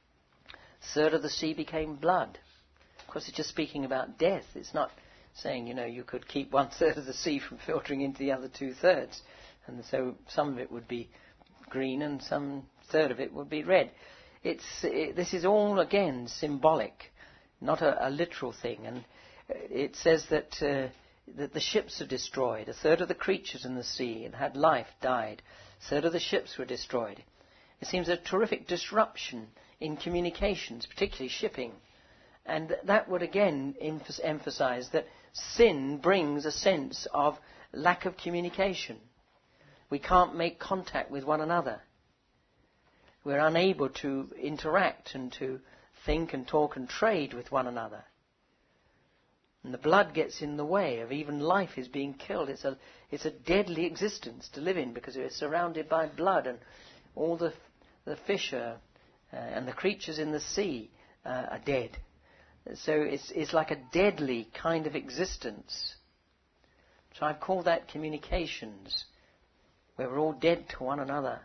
A third of the sea became blood. Of course, it's just speaking about death. It's not saying, you know, you could keep one third of the sea from filtering into the other two thirds. And so some of it would be green and some third of it would be red. It's it, this is all, again, symbolic, not a, a literal thing. And it says that, uh, that the ships are destroyed. A third of the creatures in the sea that had life died. A third of the ships were destroyed. It seems a terrific disruption in communications, particularly shipping. And that would again emph- emphasize that sin brings a sense of lack of communication. We can't make contact with one another. We're unable to interact and to think and talk and trade with one another. And the blood gets in the way of even life is being killed. It's a, it's a deadly existence to live in because we're surrounded by blood, and all the, the fish are, uh, and the creatures in the sea uh, are dead. So it's, it's like a deadly kind of existence. So I've called that communications, where we're all dead to one another.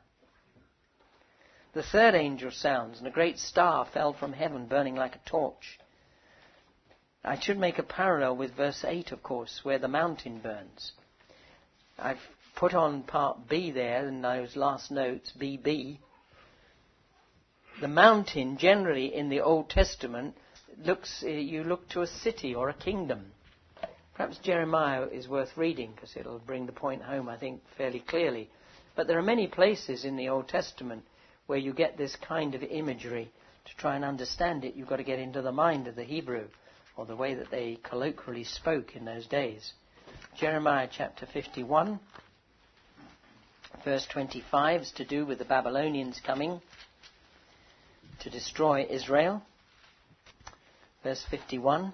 The third angel sounds, and a great star fell from heaven, burning like a torch. I should make a parallel with verse eight, of course, where the mountain burns. I've put on part B there in those last notes, B B. The mountain, generally in the Old Testament, looks, you look to a city or a kingdom. Perhaps Jeremiah is worth reading because it'll bring the point home, I think, fairly clearly. But there are many places in the Old Testament where you get this kind of imagery. To try and understand it, you've got to get into the mind of the Hebrew, or the way that they colloquially spoke in those days. Jeremiah chapter fifty-one, verse twenty-five, is to do with the Babylonians coming to destroy Israel. Verse fifty-one.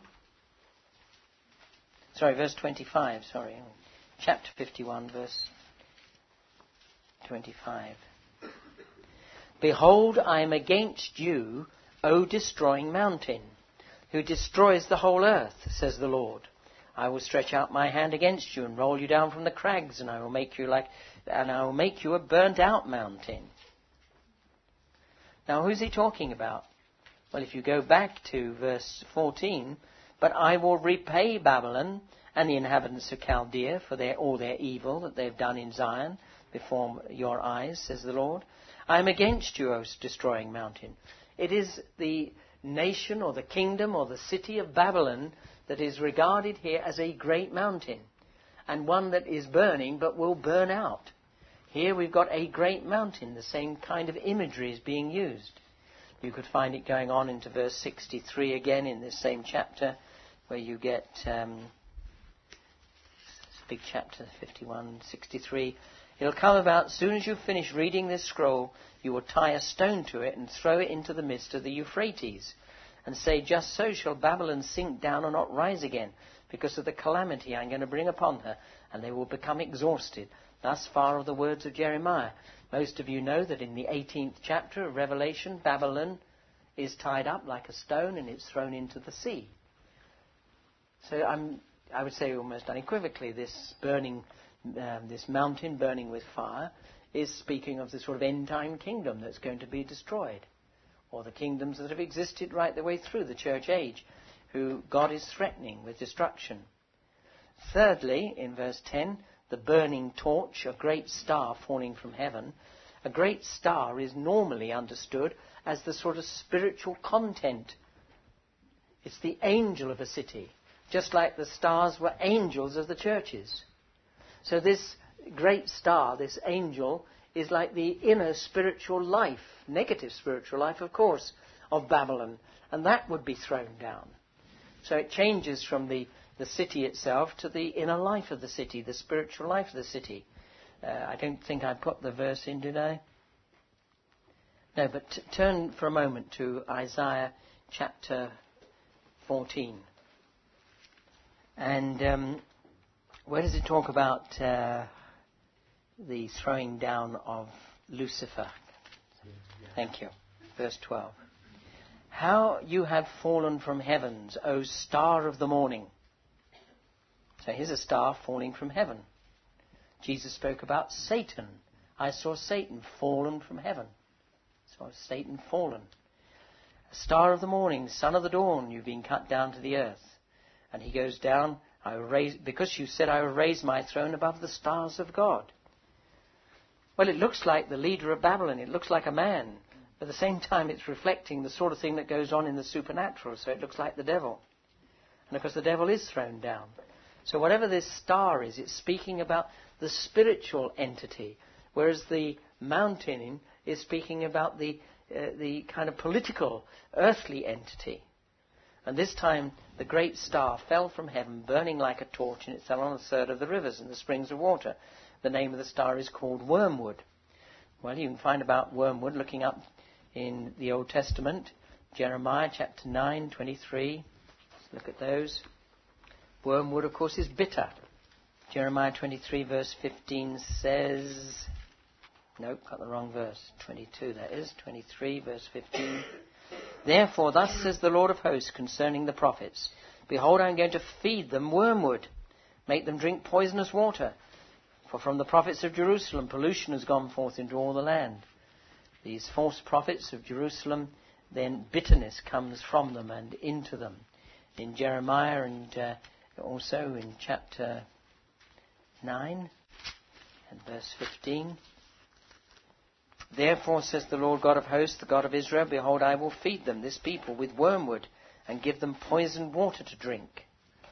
Sorry, verse twenty-five, sorry. Chapter fifty-one, verse twenty-five. Behold, I am against you, O destroying mountain, who destroys the whole earth, says the Lord. I will stretch out my hand against you and roll you down from the crags, and I will make you like, and I will make you a burnt-out mountain. Now, who's he talking about? Well, if you go back to verse fourteen, but I will repay Babylon and the inhabitants of Chaldea for their, all their evil that they've done in Zion before your eyes, says the Lord. I am against you, O destroying mountain. It is the nation or the kingdom or the city of Babylon that is regarded here as a great mountain, and one that is burning but will burn out. Here we've got a great mountain. The same kind of imagery is being used. You could find it going on into verse sixty-three again in this same chapter, where you get um, big chapter fifty-one, sixty-three. It'll come about as soon as you finish reading this scroll, you will tie a stone to it and throw it into the midst of the Euphrates, and say, just so shall Babylon sink down and not rise again, because of the calamity I'm going to bring upon her, and they will become exhausted. Thus far are the words of Jeremiah. Most of you know that in the eighteenth chapter of Revelation, Babylon is tied up like a stone and it's thrown into the sea. So I'm, I would say almost unequivocally, this burning, um, this mountain burning with fire is speaking of the sort of end-time kingdom that's going to be destroyed, or the kingdoms that have existed right the way through the church age, who God is threatening with destruction. Thirdly, in verse ten, the burning torch, a great star falling from heaven. A great star is normally understood as the sort of spiritual content. It's the angel of a city. just like the stars were angels of the churches. So this great star, this angel, is like the inner spiritual life, negative spiritual life, of course, of Babylon. And that would be thrown down. So it changes from the, the city itself to the inner life of the city, the spiritual life of the city. Uh, I don't think I put the verse in, did I? No, but t- turn for a moment to Isaiah chapter fourteen. And um, where does it talk about uh, the throwing down of Lucifer? Thank you. Verse twelve. How you have fallen from heavens, O star of the morning. So here's a star falling from heaven. Jesus spoke about Satan. I saw Satan fallen from heaven. So Satan fallen. A star of the morning, son of the dawn, you've been cut down to the earth. And he goes down, I will raise, because you said I will raise my throne above the stars of God. Well, it looks like the leader of Babylon. It looks like a man. But at the same time, it's reflecting the sort of thing that goes on in the supernatural. So it looks like the devil. And of course, the devil is thrown down. So whatever this star is, it's speaking about the spiritual entity. Whereas the mountain is speaking about the, uh, the kind of political, earthly entity. And this time, the great star fell from heaven, burning like a torch, and it fell on a third of the rivers and the springs of water. The name of the star is called Wormwood. Well, you can find about wormwood looking up in the Old Testament, Jeremiah chapter nine, twenty-three. Let's look at those. Wormwood, of course, is bitter. Jeremiah twenty-three, verse fifteen says... Nope, got the wrong verse. twenty-two, that is. twenty-three, verse fifteen. Therefore, thus says the Lord of hosts concerning the prophets, behold, I am going to feed them wormwood, make them drink poisonous water. For from the prophets of Jerusalem, pollution has gone forth into all the land. These false prophets of Jerusalem, then bitterness comes from them and into them. In Jeremiah and uh, also in chapter nine and verse fifteen. Therefore, says the Lord God of hosts, the God of Israel, behold, I will feed them, this people, with wormwood, and give them poisoned water to drink.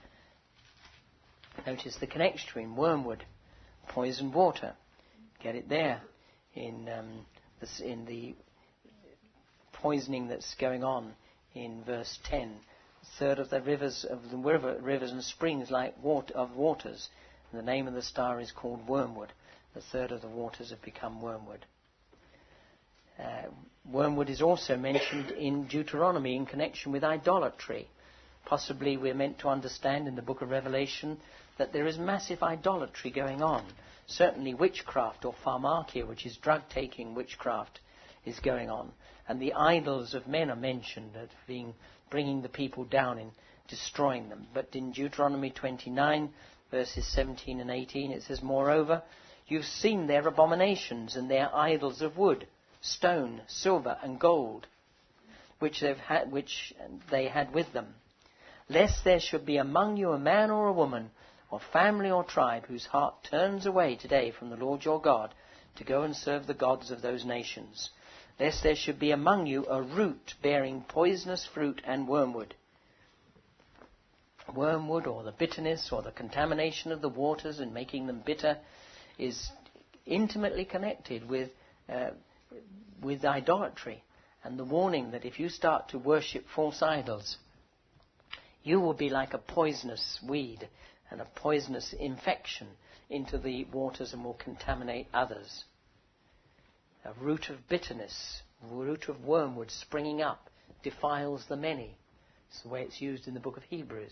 Notice the connection between wormwood, poisoned water. Get it there in, um, this, in the poisoning that's going on in verse ten. A third of the rivers of the river, rivers and springs like water of waters. And the name of the star is called Wormwood. A third of the waters have become wormwood. Uh, wormwood is also mentioned in Deuteronomy in connection with idolatry. Possibly we're meant to understand in the book of Revelation that there is massive idolatry going on. Certainly witchcraft or pharmakia, which is drug-taking witchcraft, is going on. And the idols of men are mentioned as being bringing the people down and destroying them. But in Deuteronomy twenty-nine, verses seventeen and eighteen, it says, moreover, you've seen their abominations and their idols of wood, stone, silver, and gold, which they've had, which they had with them. Lest there should be among you a man or a woman, or family or tribe, whose heart turns away today from the Lord your God, to go and serve the gods of those nations. Lest there should be among you a root bearing poisonous fruit and wormwood. Wormwood, or the bitterness, or the contamination of the waters and making them bitter, is intimately connected with uh, with idolatry, and the warning that if you start to worship false idols, you will be like a poisonous weed and a poisonous infection into the waters and will contaminate others. A root of bitterness, a root of wormwood springing up, defiles the many. It's the way it's used in the book of Hebrews.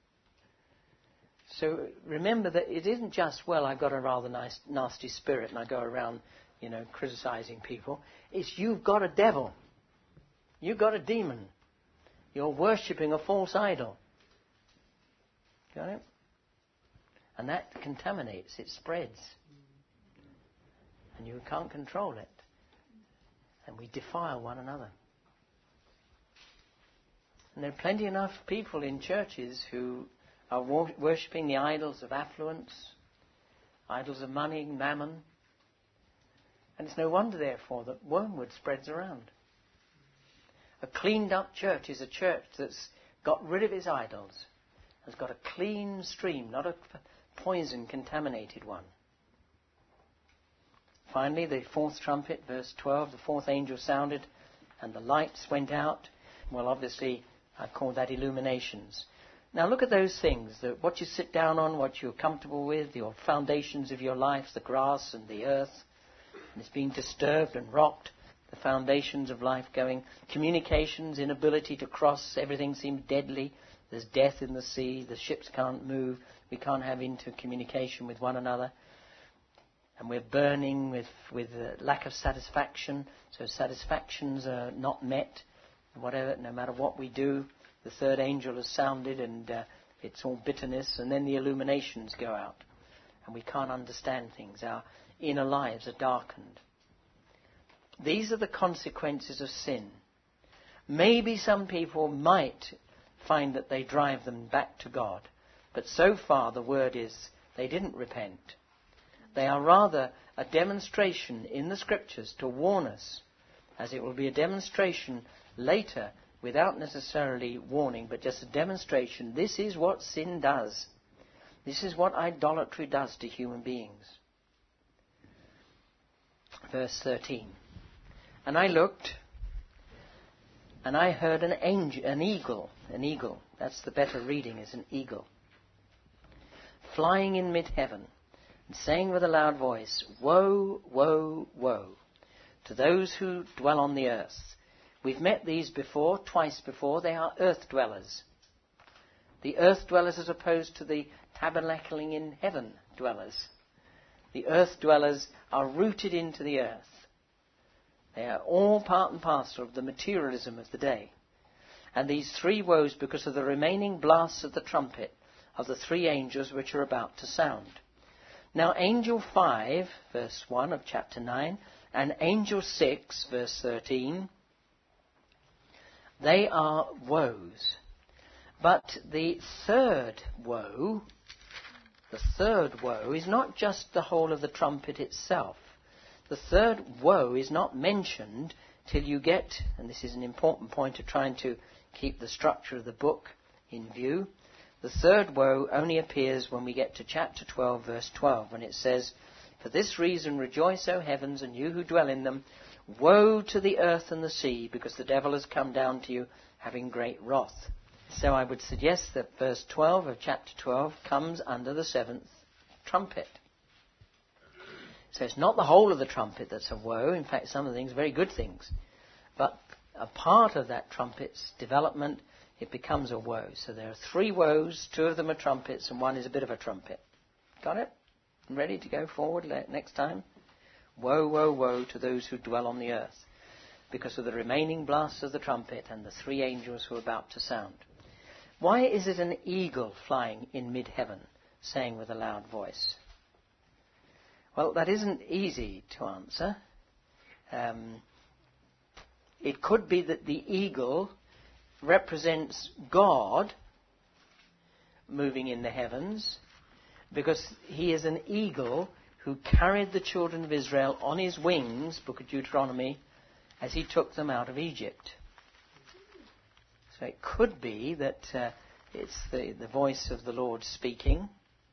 So remember that it isn't just, well, I've got a rather nice, nasty spirit and I go around, you know, criticizing people. It's you've got a devil. You've got a demon. You're worshipping a false idol. Got it? And that contaminates, it spreads. And you can't control it. And we defile one another. And there are plenty enough people in churches who are worshipping the idols of affluence, idols of money, mammon. And it's no wonder, therefore, that wormwood spreads around. A cleaned up church is a church that's got rid of its idols has got a clean stream, not a poison-contaminated one. Finally, the fourth trumpet, verse twelve, the fourth angel sounded, and the lights went out. Well, obviously, I call that illuminations. Now look at those things, the, what you sit down on, what you're comfortable with, your foundations of your life, the grass and the earth, and it's being disturbed and rocked, the foundations of life going, communications, inability to cross, everything seems deadly, there's death in the sea, the ships can't move, we can't have intercommunication with one another, and we're burning with, with a lack of satisfaction, so satisfactions are not met, whatever, no matter what we do. The third angel has sounded and uh, it's all bitterness, and then the illuminations go out and we can't understand things. Our inner lives are darkened. These are the consequences of sin. Maybe some people might find that they drive them back to God, but so far the word is they didn't repent. They are rather a demonstration in the Scriptures to warn us, as it will be a demonstration later, without necessarily warning, but just a demonstration. This is what sin does. This is what idolatry does to human beings. Verse thirteen. And I looked, and I heard an angel, an eagle, an eagle, that's the better reading, is an eagle, flying in mid-heaven, and saying with a loud voice, Woe, woe, woe, to those who dwell on the earth. We've met these before, twice before. They are earth dwellers. The earth dwellers as opposed to the tabernacling in heaven dwellers. The earth dwellers are rooted into the earth. They are all part and parcel of the materialism of the day. And these three woes because of the remaining blasts of the trumpet of the three angels which are about to sound. Now angel five, verse one of chapter nine, and angel six, verse thirteen, they are woes. But the third woe, the third woe is not just the whole of the trumpet itself. The third woe is not mentioned till you get, and this is an important point of trying to keep the structure of the book in view, the third woe only appears when we get to chapter twelve, verse twelve, when it says, For this reason rejoice, O heavens, and you who dwell in them. Woe to the earth and the sea, because the devil has come down to you, having great wrath. So I would suggest that verse twelve of chapter twelve comes under the seventh trumpet. So it's not the whole of the trumpet that's a woe. In fact, some of the things are very good things. But a part of that trumpet's development, it becomes a woe. So there are three woes, two of them are trumpets, and one is a bit of a trumpet. Got it? Ready to go forward next time? Woe, woe, woe to those who dwell on the earth, because of the remaining blasts of the trumpet and the three angels who are about to sound. Why is it an eagle flying in mid-heaven, saying with a loud voice? Well, that isn't easy to answer. Um, it could be that the eagle represents God moving in the heavens, because he is an eagle who carried the children of Israel on his wings, Book of Deuteronomy, as he took them out of Egypt. So it could be that uh, it's the, the voice of the Lord speaking.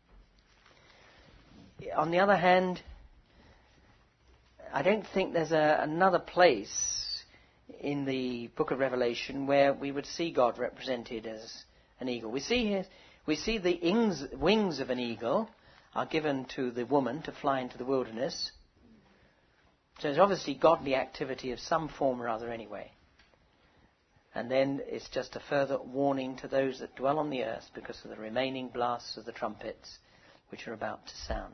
On the other hand, I don't think there's a, another place in the book of Revelation where we would see God represented as an eagle. We see here, we see the ings, wings of an eagle are given to the woman to fly into the wilderness. So it's obviously godly activity of some form or other anyway. And then it's just a further warning to those that dwell on the earth because of the remaining blasts of the trumpets which are about to sound.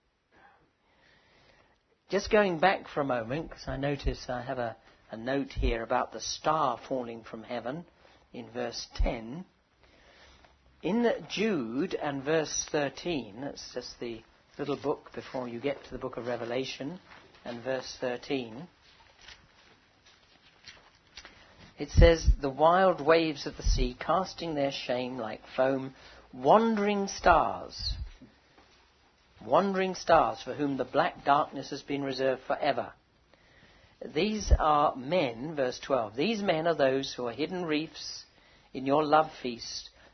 Just going back for a moment, because I notice I have a, a note here about the star falling from heaven in verse ten. In Jude and verse thirteen, that's just the little book before you get to the book of Revelation, and verse thirteen, it says, The wild waves of the sea, casting their shame like foam, wandering stars, wandering stars for whom the black darkness has been reserved forever. These are men, verse twelve, these men are those who are hidden reefs in your love feast,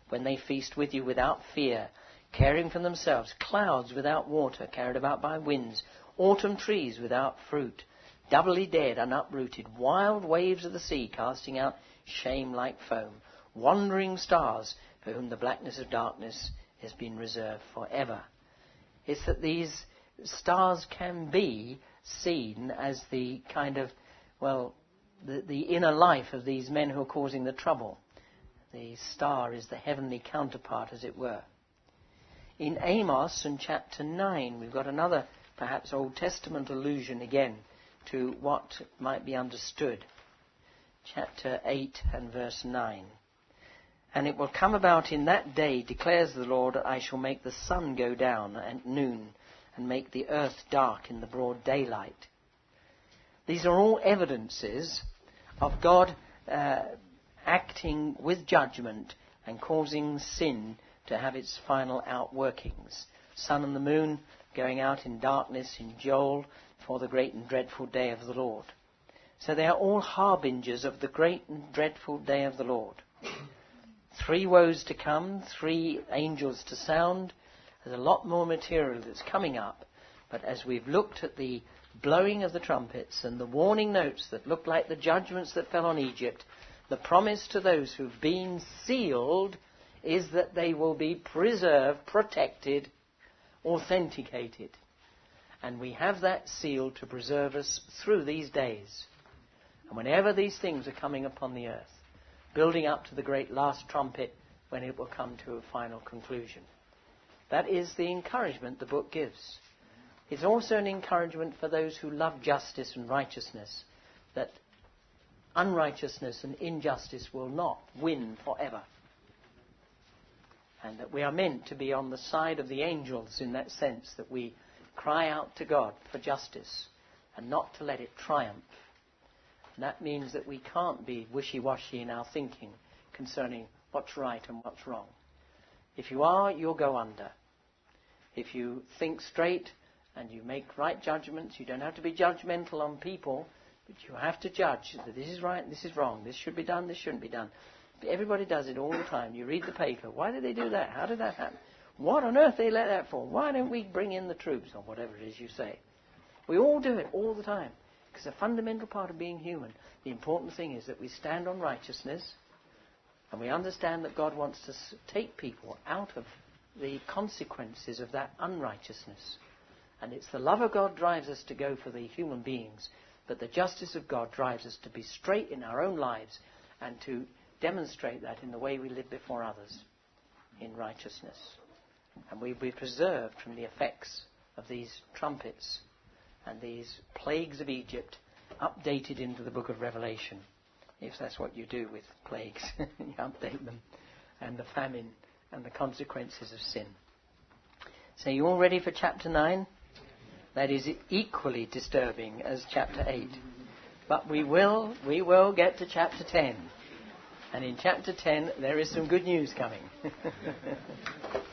when they feast with you without fear, caring for themselves, clouds without water, carried about by winds, autumn trees without fruit, doubly dead and uprooted, wild waves of the sea casting out shame like foam, wandering stars for whom the blackness of darkness has been reserved forever. It's that these stars can be seen as the kind of, well, the, the inner life of these men who are causing the trouble. The star is the heavenly counterpart, as it were. In Amos in chapter nine, we've got another, perhaps Old Testament allusion again to what might be understood. Chapter eight and verse nine. And it will come about in that day, declares the Lord, I shall make the sun go down at noon, and make the earth dark in the broad daylight. These are all evidences of God uh, acting with judgment and causing sin to have its final outworkings. Sun and the moon going out in darkness in Joel for the great and dreadful day of the Lord. So they are all harbingers of the great and dreadful day of the Lord. Three woes to come, three angels to sound. There's a lot more material that's coming up. But as we've looked at the blowing of the trumpets and the warning notes that look like the judgments that fell on Egypt, the promise to those who've been sealed is that they will be preserved, protected, authenticated. And we have that seal to preserve us through these days. And whenever these things are coming upon the earth, building up to the great last trumpet when it will come to a final conclusion. That is the encouragement the book gives. It's also an encouragement for those who love justice and righteousness, that unrighteousness and injustice will not win forever. And that we are meant to be on the side of the angels in that sense, that we cry out to God for justice and not to let it triumph. And that means that we can't be wishy-washy in our thinking concerning what's right and what's wrong. If you are, you'll go under. If you think straight and you make right judgments, you don't have to be judgmental on people, but you have to judge that this is right and this is wrong, this should be done, this shouldn't be done. Everybody does it all the time. You read the paper. Why did they do that? How did that happen? What on earth they let that for? Why don't we bring in the troops, or whatever it is you say? We all do it all the time. Because a fundamental part of being human, the important thing is that we stand on righteousness, and we understand that God wants to take people out of the consequences of that unrighteousness. And it's the love of God drives us to go for the human beings, but the justice of God drives us to be straight in our own lives and to demonstrate that in the way we live before others in righteousness. And we'll be preserved from the effects of these trumpets and these plagues of Egypt updated into the book of Revelation, if that's what you do with plagues. You update them, and the famine and the consequences of sin. So you all ready for chapter nine? That is equally disturbing as chapter eight. But we will, we will get to chapter ten. And in chapter ten, there is some good news coming.